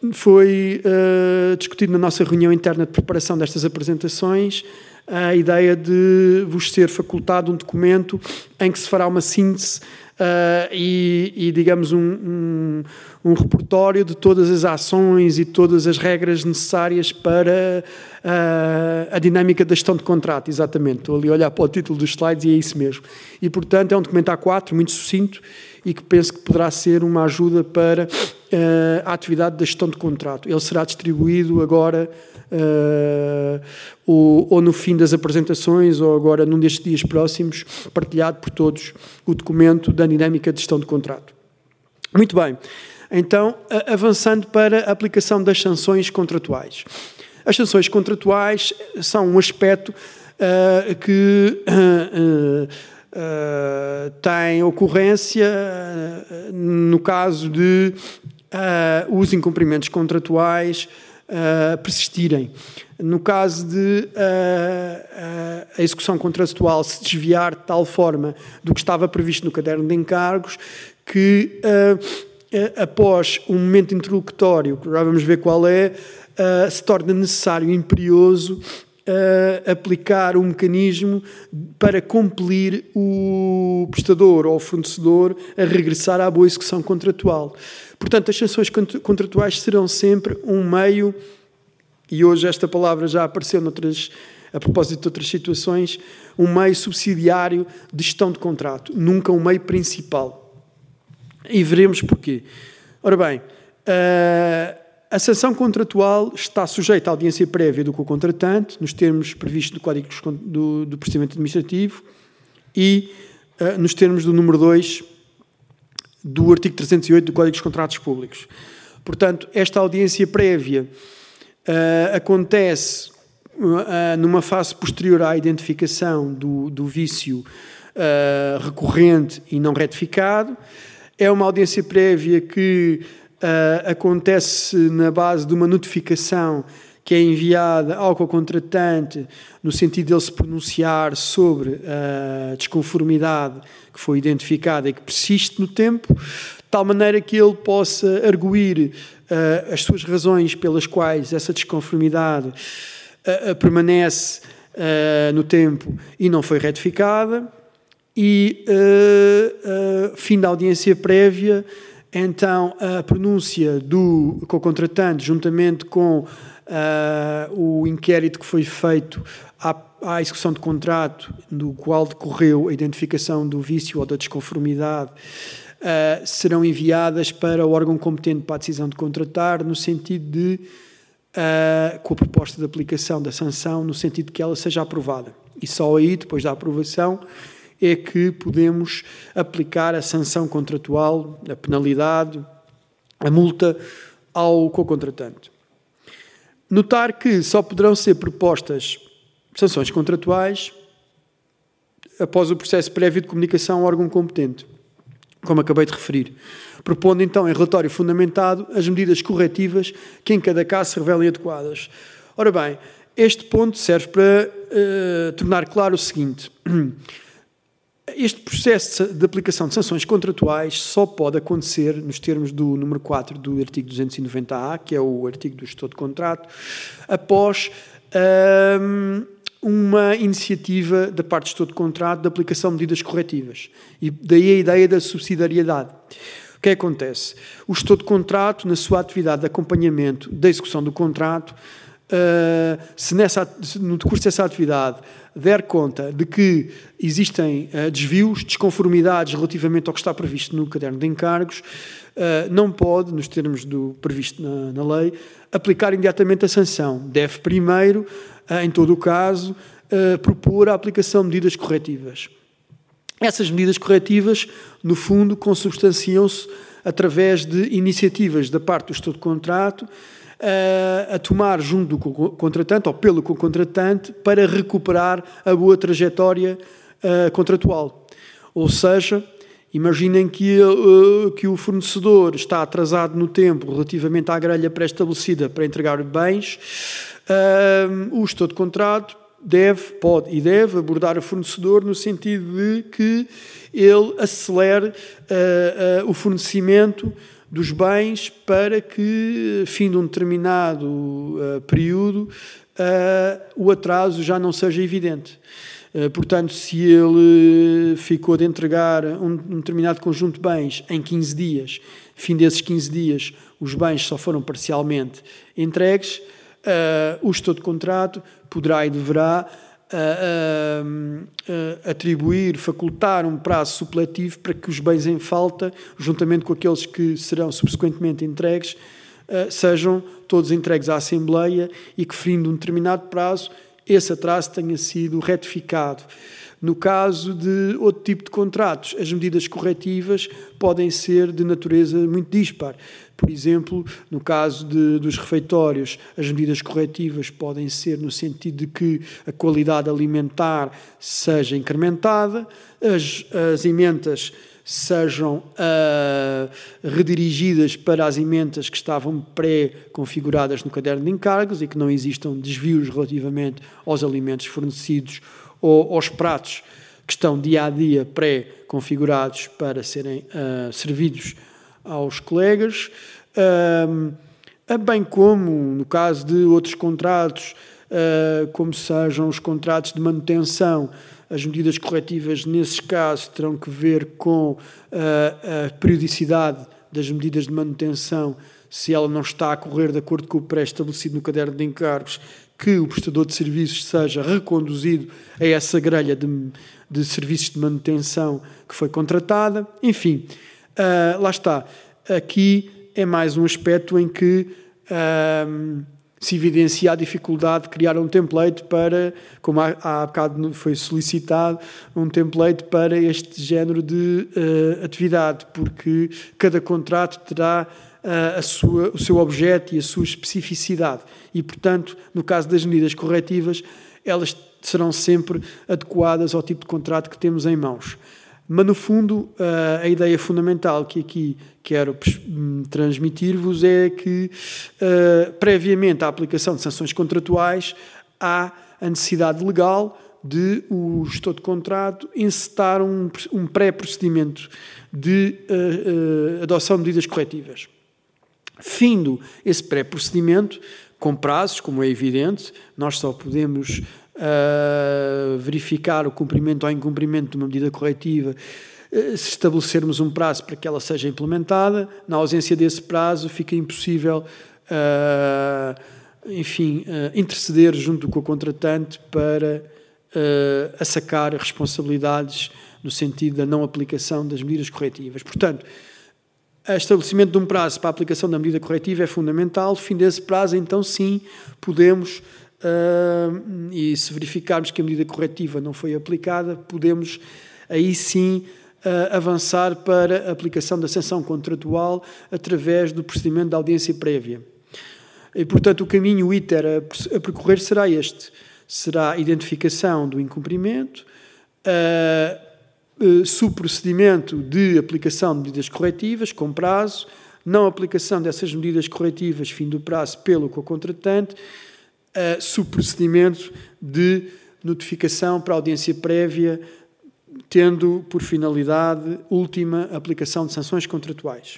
foi uh, discutido na nossa reunião interna de preparação destas apresentações a ideia de vos ser facultado um documento em que se fará uma síntese Uh, e, e, digamos, um, um, um repertório de todas as ações e todas as regras necessárias para uh, a dinâmica da gestão de contrato, exatamente. Estou ali a olhar para o título dos slides e é isso mesmo. E, portanto, é um documento A quatro, muito sucinto, e que penso que poderá ser uma ajuda para uh, a atividade da gestão de contrato. Ele será distribuído agora uh, ou, ou no fim das apresentações ou agora num destes dias próximos, partilhado por todos o documento da dinâmica de gestão de contrato. Muito bem. Então, avançando para a aplicação das sanções contratuais. As sanções contratuais são um aspecto uh, que uh, uh, uh, tem ocorrência uh, no caso de uh, os incumprimentos contratuais uh, persistirem. No caso de uh, uh, a execução contratual se desviar de tal forma do que estava previsto no caderno de encargos que, uh, uh, após um momento interlocutório, que já vamos ver qual é, uh, se torna necessário e imperioso uh, aplicar um mecanismo para compelir o prestador ou o fornecedor a regressar à boa execução contratual. Portanto, as sanções contratuais serão sempre um meio. E hoje esta palavra já apareceu noutras, a propósito de outras situações, um meio subsidiário de gestão de contrato, nunca um meio principal. E veremos porquê. Ora bem, a sanção contratual está sujeita à audiência prévia do co-contratante, nos termos previstos no Código do, do Procedimento Administrativo e nos termos do número dois do artigo trezentos e oito do Código dos Contratos Públicos. Portanto, esta audiência prévia Uh, acontece uh, numa fase posterior à identificação do, do vício uh, recorrente e não retificado. É uma audiência prévia que uh, acontece na base de uma notificação que é enviada ao co-contratante no sentido de ele se pronunciar sobre a desconformidade que foi identificada e que persiste no tempo, de tal maneira que ele possa arguir uh, as suas razões pelas quais essa desconformidade uh, uh, permanece uh, no tempo e não foi retificada, e uh, uh, fim da audiência prévia, então a pronúncia do co-contratante juntamente com Uh, o inquérito que foi feito à, à execução de contrato, do qual decorreu a identificação do vício ou da desconformidade, uh, serão enviadas para o órgão competente para a decisão de contratar, no sentido de, uh, com a proposta de aplicação da sanção, no sentido de que ela seja aprovada. E só aí, depois da aprovação, é que podemos aplicar a sanção contratual, a penalidade, a multa ao co-contratante. Notar que só poderão ser propostas sanções contratuais após o processo prévio de comunicação ao órgão competente, como acabei de referir, propondo então em relatório fundamentado as medidas corretivas que em cada caso se revelem adequadas. Ora bem, este ponto serve para uh, tornar claro o seguinte: este processo de aplicação de sanções contratuais só pode acontecer nos termos do número quatro do artigo duzentos e noventa A, que é o artigo do gestor de contrato, após hum, uma iniciativa da parte do gestor de contrato de aplicação de medidas corretivas. E daí a ideia da subsidiariedade. O que acontece? O gestor de contrato, na sua atividade de acompanhamento da execução do contrato, Uh, se, nessa, se no decurso dessa atividade der conta de que existem uh, desvios, desconformidades relativamente ao que está previsto no caderno de encargos, uh, não pode, nos termos do previsto na, na lei, aplicar imediatamente a sanção. Deve primeiro, uh, em todo o caso, uh, propor a aplicação de medidas corretivas. Essas medidas corretivas, no fundo, consubstanciam-se através de iniciativas da parte do gestor de contrato a tomar junto do contratante ou pelo contratante para recuperar a boa trajetória uh, contratual. Ou seja, imaginem que, uh, que o fornecedor está atrasado no tempo relativamente à grelha pré-estabelecida para entregar bens, uh, o gestor de contrato deve, pode e deve abordar o fornecedor no sentido de que ele acelere uh, uh, o fornecimento dos bens para que, fim de um determinado uh, período, uh, o atraso já não seja evidente. Uh, portanto, se ele ficou de entregar um, um determinado conjunto de bens em quinze dias, fim desses quinze dias, os bens só foram parcialmente entregues, uh, o gestor de contrato poderá e deverá Uh, uh, uh, atribuir, facultar um prazo supletivo para que os bens em falta, juntamente com aqueles que serão subsequentemente entregues, uh, sejam todos entregues à Assembleia e que, fim de um determinado prazo, esse atraso tenha sido retificado. No caso de outro tipo de contratos, as medidas corretivas podem ser de natureza muito dispar. Por exemplo, no caso de, dos refeitórios, as medidas corretivas podem ser no sentido de que a qualidade alimentar seja incrementada, as, as emendas sejam uh, redirigidas para as emendas que estavam pré-configuradas no caderno de encargos e que não existam desvios relativamente aos alimentos fornecidos ou aos pratos que estão dia a dia pré-configurados para serem uh, servidos aos colegas, uh, bem como, no caso de outros contratos, uh, como sejam os contratos de manutenção, as medidas corretivas nesses casos terão que ver com uh, a periodicidade das medidas de manutenção, se ela não está a correr de acordo com o pré-estabelecido no caderno de encargos, que o prestador de serviços seja reconduzido a essa grelha de, de serviços de manutenção que foi contratada. Enfim, uh, lá está. Aqui é mais um aspecto em que uh, se evidencia a dificuldade de criar um template para, como há, há bocado foi solicitado, um template para este género de uh, atividade, porque cada contrato terá uh, a sua, o seu objeto e a sua especificidade e, portanto, no caso das medidas corretivas, elas serão sempre adequadas ao tipo de contrato que temos em mãos. Mas, no fundo, a ideia fundamental que aqui quero transmitir-vos é que, previamente à aplicação de sanções contratuais, há a necessidade legal de o gestor de contrato encetar um, um pré-procedimento de uh, uh, adoção de medidas corretivas. Findo esse pré-procedimento, com prazos, como é evidente, nós só podemos uh, verificar o cumprimento ou incumprimento de uma medida corretiva uh, se estabelecermos um prazo para que ela seja implementada. Na ausência desse prazo, fica impossível uh, enfim, uh, interceder junto com o contratante para uh, assacar responsabilidades no sentido da não aplicação das medidas corretivas. Portanto, o estabelecimento de um prazo para a aplicação da medida corretiva é fundamental. Fim desse prazo, então sim, podemos, uh, e se verificarmos que a medida corretiva não foi aplicada, podemos aí sim uh, avançar para a aplicação da sanção contratual através do procedimento de audiência prévia. E, portanto, o caminho íter a, a percorrer será este. Será a identificação do incumprimento, uh, Uh, subprocedimento de aplicação de medidas corretivas, com prazo, não aplicação dessas medidas corretivas, fim do prazo, pelo co-contratante, uh, subprocedimento de notificação para audiência prévia, tendo por finalidade última a aplicação de sanções contratuais.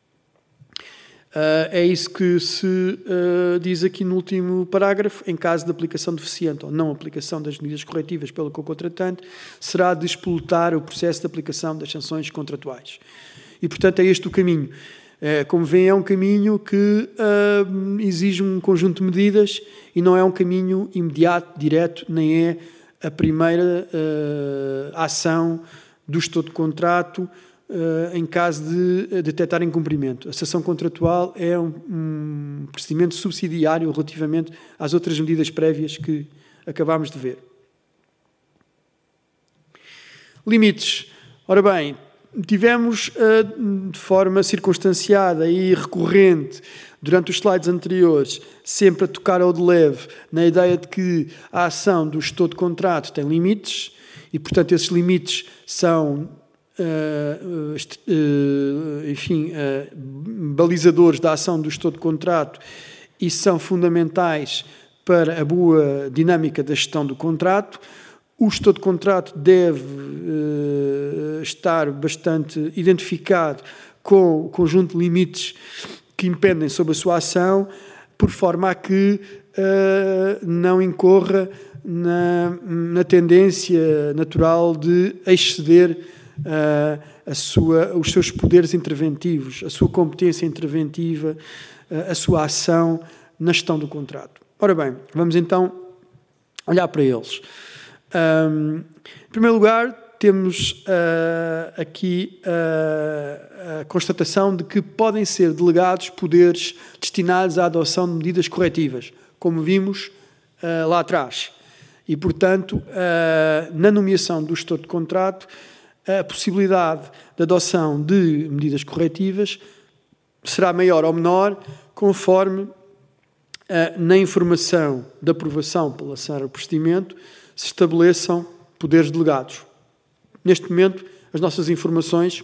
Uh, é isso que se uh, diz aqui no último parágrafo. Em caso de aplicação deficiente ou não aplicação das medidas corretivas pelo co-contratante, será de explotar o processo de aplicação das sanções contratuais. E, portanto, é este o caminho. Uh, como veem, é um caminho que uh, exige um conjunto de medidas e não é um caminho imediato, direto, nem é a primeira uh, ação do gestor de contrato Uh, em caso de detectar incumprimento. A sanção contratual é um, um procedimento subsidiário relativamente às outras medidas prévias que acabámos de ver. Limites. Ora bem, tivemos uh, de forma circunstanciada e recorrente durante os slides anteriores, sempre a tocar ao de leve na ideia de que a ação do gestor de contrato tem limites e, portanto, esses limites são Uh, uh, enfim, uh, balizadores da ação do gestor de contrato e são fundamentais para a boa dinâmica da gestão do contrato. O gestor de contrato deve uh, estar bastante identificado com o conjunto de limites que impendem sobre a sua ação, por forma a que uh, não incorra na, na tendência natural de exceder Uh, a sua, os seus poderes interventivos, a sua competência interventiva, uh, a sua ação na gestão do contrato. Ora bem, vamos então olhar para eles. Um, em primeiro lugar, temos uh, aqui uh, a constatação de que podem ser delegados poderes destinados à adoção de medidas corretivas, como vimos uh, lá atrás. E, portanto, uh, na nomeação do gestor de contrato, a possibilidade de adoção de medidas corretivas será maior ou menor, conforme eh, na informação de aprovação para lançar o procedimento se estabeleçam poderes delegados. Neste momento, as nossas informações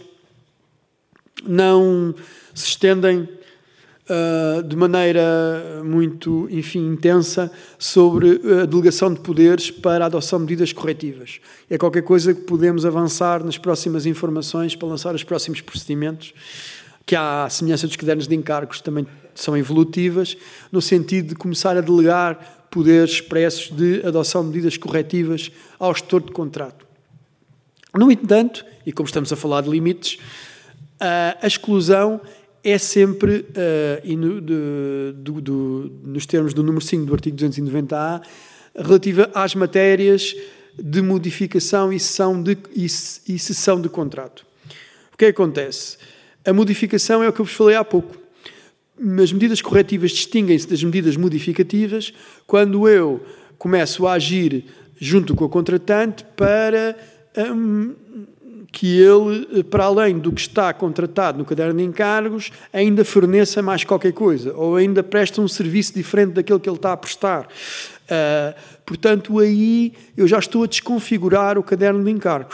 não se estendem Uh, de maneira muito, enfim, intensa sobre a delegação de poderes para a adoção de medidas corretivas. É qualquer coisa que podemos avançar nas próximas informações para lançar os próximos procedimentos, que à semelhança dos cadernos de encargos também são evolutivas, no sentido de começar a delegar poderes expressos de adoção de medidas corretivas ao gestor de contrato. No entanto, e como estamos a falar de limites, uh, a exclusão é sempre, uh, e no, de, do, do, nos termos do número cinco do artigo duzentos e noventa A, relativa às matérias de modificação e cessão de, e, e cessão de contrato. O que é que acontece? A modificação é o que eu vos falei há pouco. As medidas corretivas distinguem-se das medidas modificativas quando eu começo a agir junto com o contratante para um, que ele, para além do que está contratado no caderno de encargos, ainda forneça mais qualquer coisa, ou ainda preste um serviço diferente daquele que ele está a prestar. Uh, portanto, aí eu já estou a desconfigurar o caderno de encargos.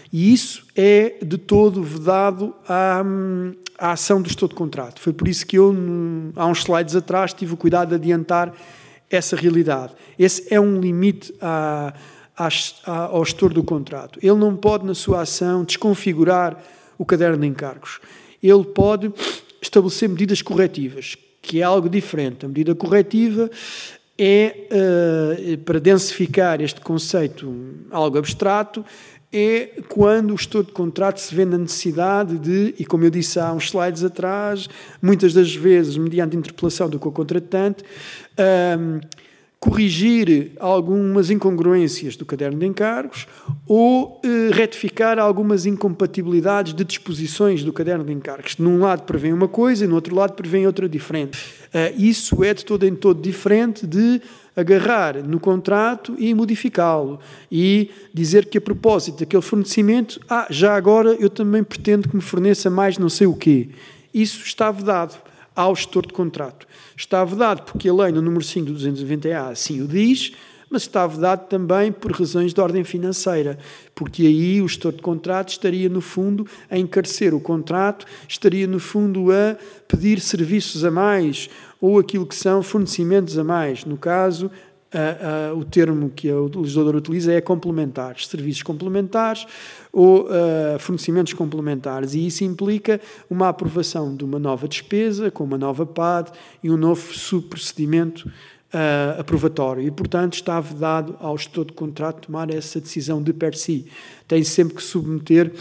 E isso é de todo vedado à, à ação do gestor de contrato. Foi por isso que eu, há uns slides atrás, tive o cuidado de adiantar essa realidade. Esse é um limite à, à, ao gestor do contrato. Ele não pode, na sua ação, desconfigurar o caderno de encargos. Ele pode estabelecer medidas corretivas, que é algo diferente. A medida corretiva é, uh, para densificar este conceito algo abstrato, é quando o gestor de contrato se vê na necessidade de, e como eu disse há uns slides atrás, muitas das vezes, mediante interpelação do co-contratante, um, corrigir algumas incongruências do caderno de encargos ou uh, retificar algumas incompatibilidades de disposições do caderno de encargos. Num lado prevê uma coisa e no outro lado prevê outra diferente. Uh, isso é de todo em todo diferente de agarrar no contrato e modificá-lo e dizer que a propósito daquele fornecimento, ah, já agora eu também pretendo que me forneça mais não sei o quê. Isso está vedado ao gestor de contrato. Está vedado porque a lei no número cinco do duzentos e noventa A assim o diz, mas está vedado também por razões de ordem financeira, porque aí o gestor de contrato estaria, no fundo, a encarecer o contrato, estaria, no fundo, a pedir serviços a mais ou aquilo que são fornecimentos a mais. No caso, a, a, o termo que o legislador utiliza é complementares, serviços complementares ou a, fornecimentos complementares, e isso implica uma aprovação de uma nova despesa, com uma nova P A D e um novo subprocedimento Uh, aprovatório e, portanto, está vedado ao gestor de contrato tomar essa decisão de per si. Tem sempre que submeter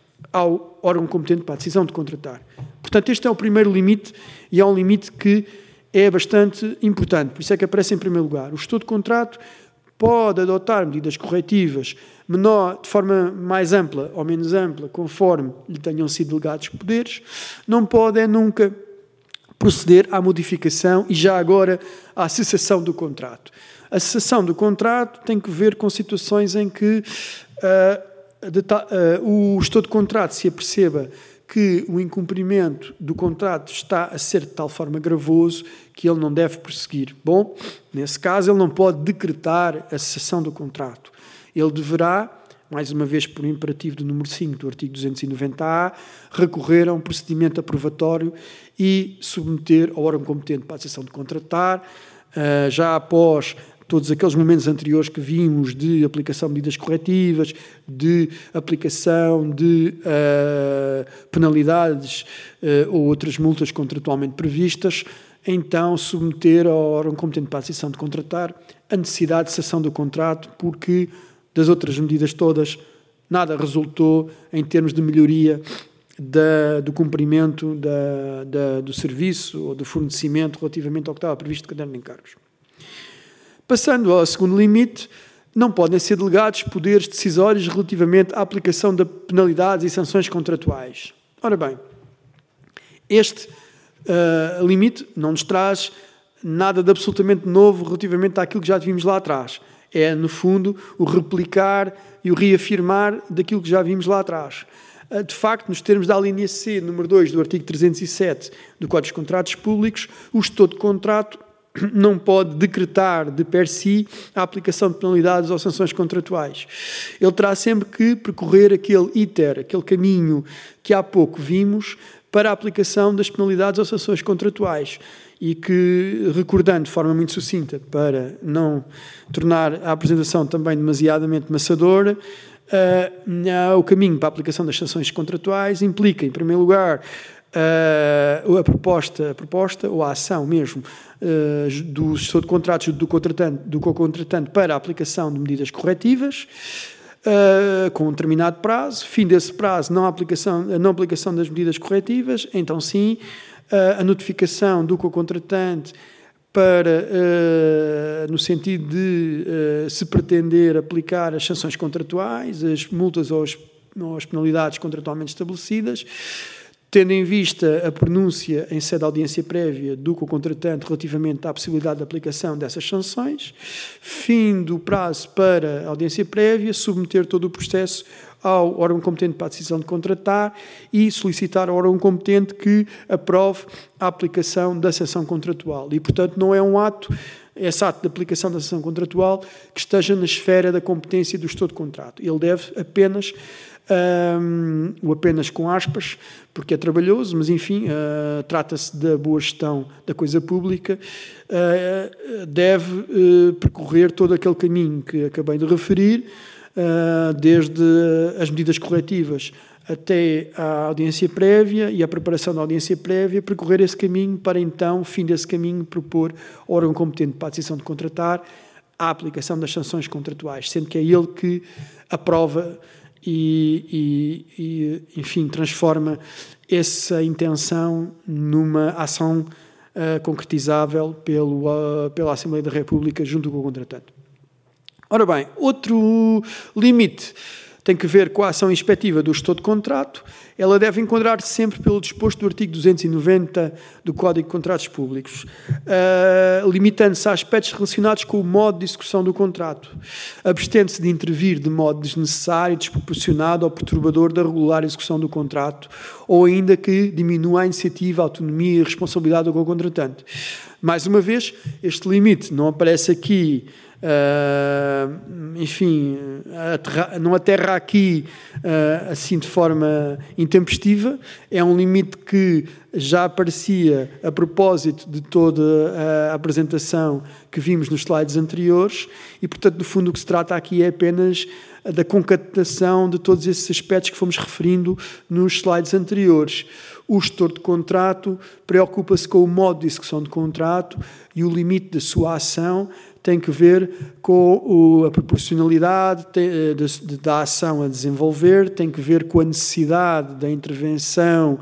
ao órgão competente para a decisão de contratar. Portanto, este é o primeiro limite e é um limite que é bastante importante. Por isso é que aparece em primeiro lugar. O gestor de contrato pode adotar medidas corretivas menor, de forma mais ampla ou menos ampla, conforme lhe tenham sido delegados poderes. Não pode é nunca proceder à modificação e já agora à cessação do contrato. A cessação do contrato tem que ver com situações em que uh, de ta, uh, o gestor de contrato se aperceba que o incumprimento do contrato está a ser de tal forma gravoso que ele não deve prosseguir. Bom, nesse caso ele não pode decretar a cessação do contrato. Ele deverá, mais uma vez por imperativo do número cinco do artigo duzentos e noventa A, recorrer a um procedimento aprovatório e submeter ao órgão competente para a decisão de contratar, uh, já após todos aqueles momentos anteriores que vimos de aplicação de medidas corretivas, de aplicação de uh, penalidades uh, ou outras multas contratualmente previstas, então submeter ao órgão competente para a decisão de contratar a necessidade de cessação do contrato, porque das outras medidas todas, nada resultou em termos de melhoria da, do cumprimento da, da, do serviço ou do fornecimento relativamente ao que estava previsto no caderno de encargos. Passando ao segundo limite, não podem ser delegados poderes decisórios relativamente à aplicação de penalidades e sanções contratuais. Ora bem, este uh, limite não nos traz nada de absolutamente novo relativamente àquilo que já vimos lá atrás. É, no fundo, o replicar e o reafirmar daquilo que já vimos lá atrás. De facto, nos termos da alínea C, número dois do artigo trezentos e sete do Código dos Contratos Públicos, o gestor de contrato não pode decretar de per si a aplicação de penalidades ou sanções contratuais. Ele terá sempre que percorrer aquele iter, aquele caminho que há pouco vimos, para a aplicação das penalidades ou sanções contratuais. E que, recordando de forma muito sucinta, para não tornar a apresentação também demasiadamente maçadora, uh, o caminho para a aplicação das sanções contratuais implica, em primeiro lugar, uh, a, proposta, a proposta ou a ação mesmo uh, do gestor de contratos do contratante, do co-contratante para a aplicação de medidas corretivas, Uh, com um determinado prazo. Fim desse prazo, não aplicação, a não aplicação das medidas corretivas, então sim, uh, a notificação do co-contratante para, uh, no sentido de uh, se pretender aplicar as sanções contratuais, as multas ou as, ou as penalidades contratualmente estabelecidas, tendo em vista a pronúncia em sede de audiência prévia do co-contratante relativamente à possibilidade de aplicação dessas sanções, fim do prazo para a audiência prévia, submeter todo o processo ao órgão competente para a decisão de contratar e solicitar ao órgão competente que aprove a aplicação da sanção contratual. E, portanto, não é um ato esse ato de aplicação da sanção contratual que esteja na esfera da competência do gestor de contrato. Ele deve apenas, um, ou apenas com aspas, porque é trabalhoso, mas enfim, uh, trata-se da boa gestão da coisa pública, uh, deve uh, percorrer todo aquele caminho que acabei de referir, uh, desde as medidas corretivas até à audiência prévia e à preparação da audiência prévia, percorrer esse caminho para então, fim desse caminho, propor ao órgão competente para a decisão de contratar a aplicação das sanções contratuais, sendo que é ele que aprova e, e, e enfim, transforma essa intenção numa ação uh, concretizável pelo, uh, pela Assembleia da República junto com o contratante. Ora bem, outro limite tem que ver com a ação inspectiva do gestor de contrato. Ela deve enquadrar-se sempre pelo disposto do artigo duzentos e noventa do Código de Contratos Públicos, uh, limitando-se a aspectos relacionados com o modo de execução do contrato, abstendo-se de intervir de modo desnecessário, desproporcionado ou perturbador da regular execução do contrato, ou ainda que diminua a iniciativa, a autonomia e a responsabilidade do contratante. Mais uma vez, este limite não aparece aqui, Uh, enfim, aterra, não aterra aqui uh, assim de forma intempestiva, é um limite que já aparecia a propósito de toda a apresentação que vimos nos slides anteriores e, portanto, no fundo o que se trata aqui é apenas da concatenação de todos esses aspectos que fomos referindo nos slides anteriores. O gestor de contrato preocupa-se com o modo de execução de contrato e o limite da sua ação tem que ver com o, a proporcionalidade tem, de, de, da ação a desenvolver, tem que ver com a necessidade da intervenção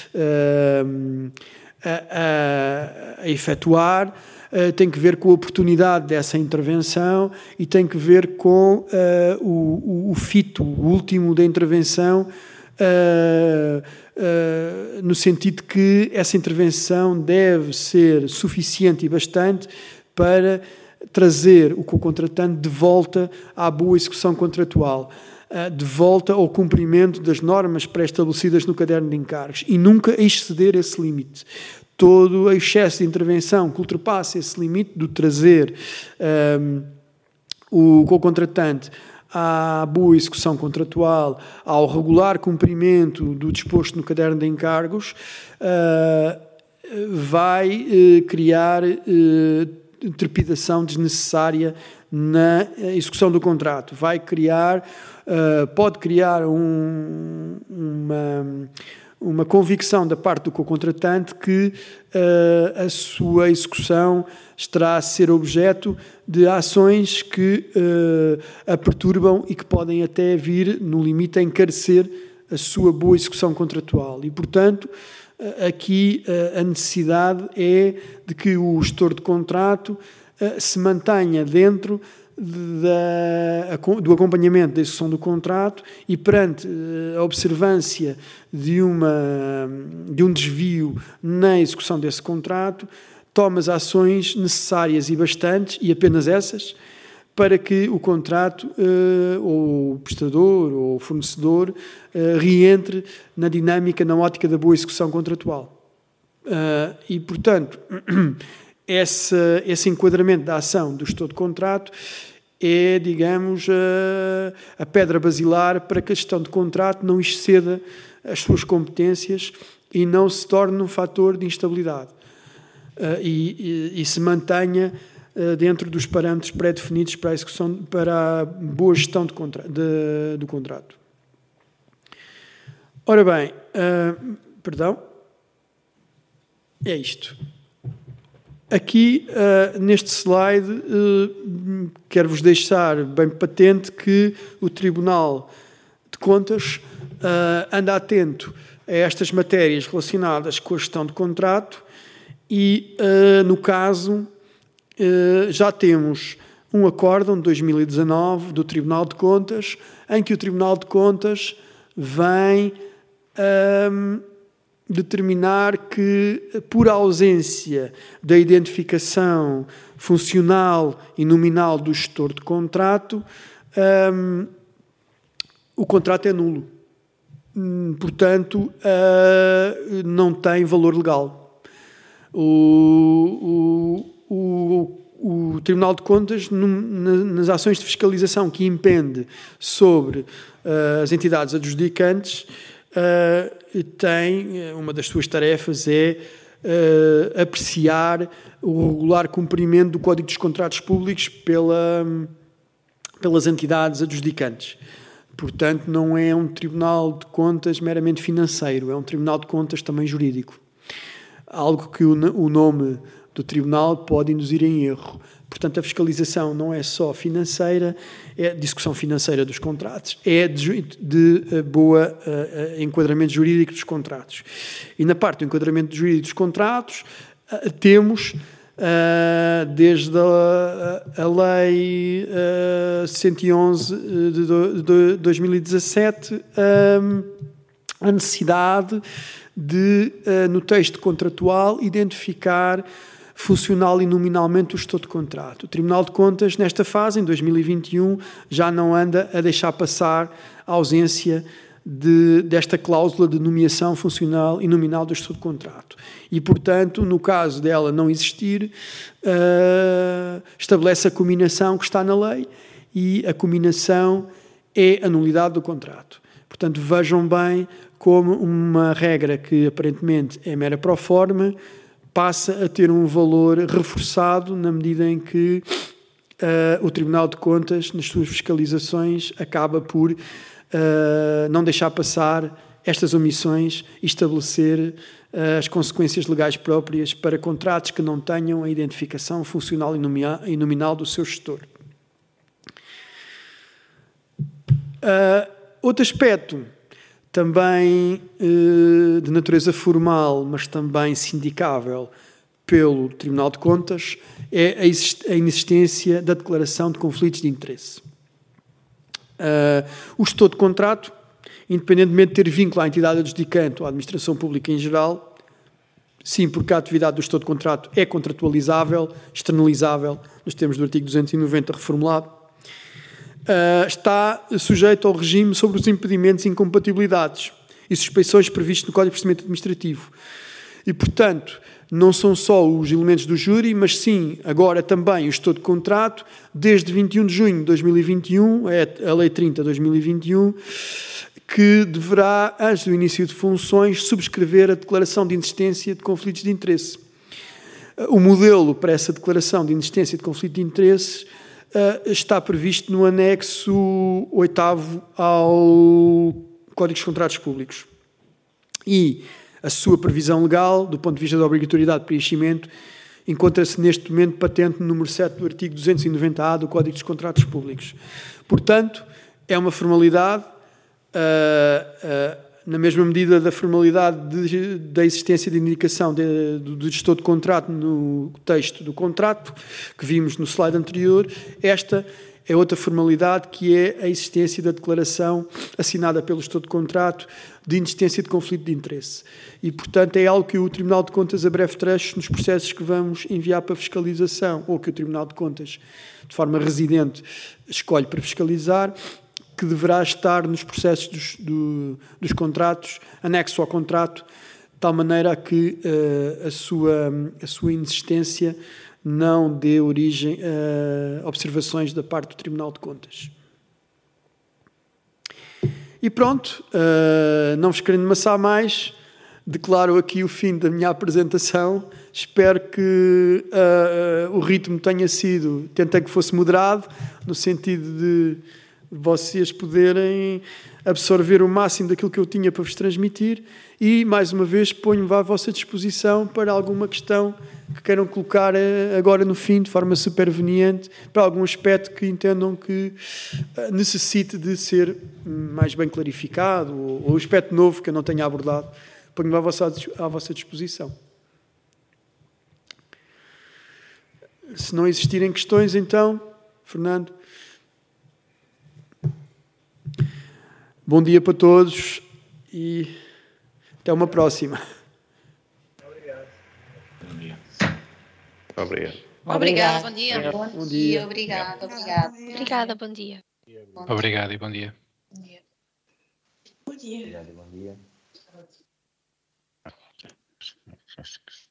uh, a, a, a efetuar, uh, tem que ver com a oportunidade dessa intervenção e tem que ver com uh, o, o, o fito, o último da intervenção, uh, uh, no sentido que essa intervenção deve ser suficiente e bastante para trazer o co-contratante de volta à boa execução contratual, de volta ao cumprimento das normas pré-estabelecidas no caderno de encargos e nunca exceder esse limite. Todo o excesso de intervenção que ultrapassa esse limite do trazer um, o co-contratante à boa execução contratual, ao regular cumprimento do disposto no caderno de encargos, uh, vai uh, criar uh, trepidação desnecessária na execução do contrato. Vai criar, uh, pode criar um, uma, uma convicção da parte do co-contratante que uh, a sua execução estará a ser objeto de ações que uh, a perturbam e que podem até vir, no limite, a encarecer a sua boa execução contratual. E, portanto, aqui a necessidade é de que o gestor de contrato se mantenha dentro da, do acompanhamento da execução do contrato e perante a observância de, uma, de um desvio na execução desse contrato, tome as ações necessárias e bastantes, e apenas essas, para que o contrato, uh, ou o prestador, ou o fornecedor, uh, reentre na dinâmica, na ótica da boa execução contratual. Uh, e, portanto, esse, esse enquadramento da ação do gestor de contrato é, digamos, uh, a pedra basilar para que a gestão de contrato não exceda as suas competências e não se torne um fator de instabilidade. Uh, e, e, e se mantenha dentro dos parâmetros pré-definidos para a execução, para a boa gestão de contra, de, do contrato. Ora bem, uh, perdão, é isto. Aqui, uh, neste slide, uh, quero-vos deixar bem patente que o Tribunal de Contas uh, anda atento a estas matérias relacionadas com a gestão de contrato e, uh, no caso, Uh, já temos um acórdão de dois mil e dezanove do Tribunal de Contas, em que o Tribunal de Contas vem um, determinar que, por ausência da identificação funcional e nominal do gestor de contrato, um, o contrato é nulo. Hum, portanto, uh, não tem valor legal. O... o O, o Tribunal de Contas, no, na, nas ações de fiscalização que impende sobre uh, as entidades adjudicantes, uh, tem, uma das suas tarefas é uh, apreciar o regular cumprimento do Código dos Contratos Públicos pela, pelas entidades adjudicantes. Portanto, não é um Tribunal de Contas meramente financeiro, é um Tribunal de Contas também jurídico. Algo que o, o nome do Tribunal pode induzir em erro. Portanto, a fiscalização não é só financeira, é discussão financeira dos contratos, é de, de boa uh, enquadramento jurídico dos contratos. E na parte do enquadramento jurídico dos contratos, uh, temos, uh, desde a, a Lei uh, cento e onze de, do, de dois mil e dezassete, um, a necessidade de, uh, no texto contratual, identificar funcional e nominalmente o estado de contrato. O Tribunal de Contas, nesta fase, em dois mil e vinte e um, já não anda a deixar passar a ausência de, desta cláusula de nomeação funcional e nominal do estado de contrato. E, portanto, no caso dela não existir, uh, estabelece a cominação que está na lei e a cominação é a nulidade do contrato. Portanto, vejam bem como uma regra que aparentemente é mera pro forma passa a ter um valor reforçado na medida em que uh, o Tribunal de Contas, nas suas fiscalizações, acaba por uh, não deixar passar estas omissões e estabelecer uh, as consequências legais próprias para contratos que não tenham a identificação funcional e nominal do seu gestor. Uh, outro aspecto também eh, de natureza formal, mas também sindicável pelo Tribunal de Contas, é a inexistência da declaração de conflitos de interesse. Uh, o gestor de contrato, independentemente de ter vínculo à entidade adjudicante ou à administração pública em geral, sim, porque a atividade do gestor de contrato é contratualizável, externalizável, nos termos do artigo duzentos e noventa reformulado, Uh, está sujeito ao regime sobre os impedimentos e incompatibilidades e suspeições previstos no Código de Procedimento Administrativo. E, portanto, não são só os elementos do júri, mas sim, agora também o gestor de contrato, desde vinte e um de junho de dois mil e vinte e um, é a Lei trinta de dois mil e vinte e um, que deverá, antes do início de funções, subscrever a declaração de inexistência de conflitos de interesse. O modelo para essa declaração de inexistência de conflito de interesses Uh, está previsto no anexo oitavo ao Código dos Contratos Públicos. E a sua previsão legal, do ponto de vista da obrigatoriedade de preenchimento, encontra-se neste momento patente no número sete do artigo duzentos e noventa A do Código dos Contratos Públicos. Portanto, é uma formalidade, uh, uh, na mesma medida da formalidade de, da existência de indicação de, do, do gestor de contrato no texto do contrato, que vimos no slide anterior, esta é outra formalidade que é a existência da declaração assinada pelo gestor de contrato de inexistência de conflito de interesse. E, portanto, é algo que o Tribunal de Contas, a breve trecho, nos processos que vamos enviar para fiscalização, ou que o Tribunal de Contas, de forma residente, escolhe para fiscalizar, que deverá estar nos processos dos, do, dos contratos, anexo ao contrato, de tal maneira a que uh, a, sua, a sua inexistência não dê origem a observações da parte do Tribunal de Contas. E pronto, uh, não vos querendo amassar mais, declaro aqui o fim da minha apresentação. Espero que uh, uh, o ritmo tenha sido, tentei que fosse moderado, no sentido de vocês poderem absorver o máximo daquilo que eu tinha para vos transmitir e, mais uma vez, ponho-me à vossa disposição para alguma questão que queiram colocar agora no fim, de forma superveniente, para algum aspecto que entendam que necessite de ser mais bem clarificado ou, ou aspecto novo que eu não tenha abordado. Ponho-me à vossa, à vossa disposição. Se não existirem questões, então, Fernando... Bom dia para todos e até uma próxima.
Obrigado.
Bom dia.
Obrigado.
Obrigado, bom dia.
Bom,
Bom
dia.
dia, obrigado, obrigado.
Obrigada, bom dia.
Obrigado e bom dia.
Bom dia.
Bom dia.
Obrigado e bom dia.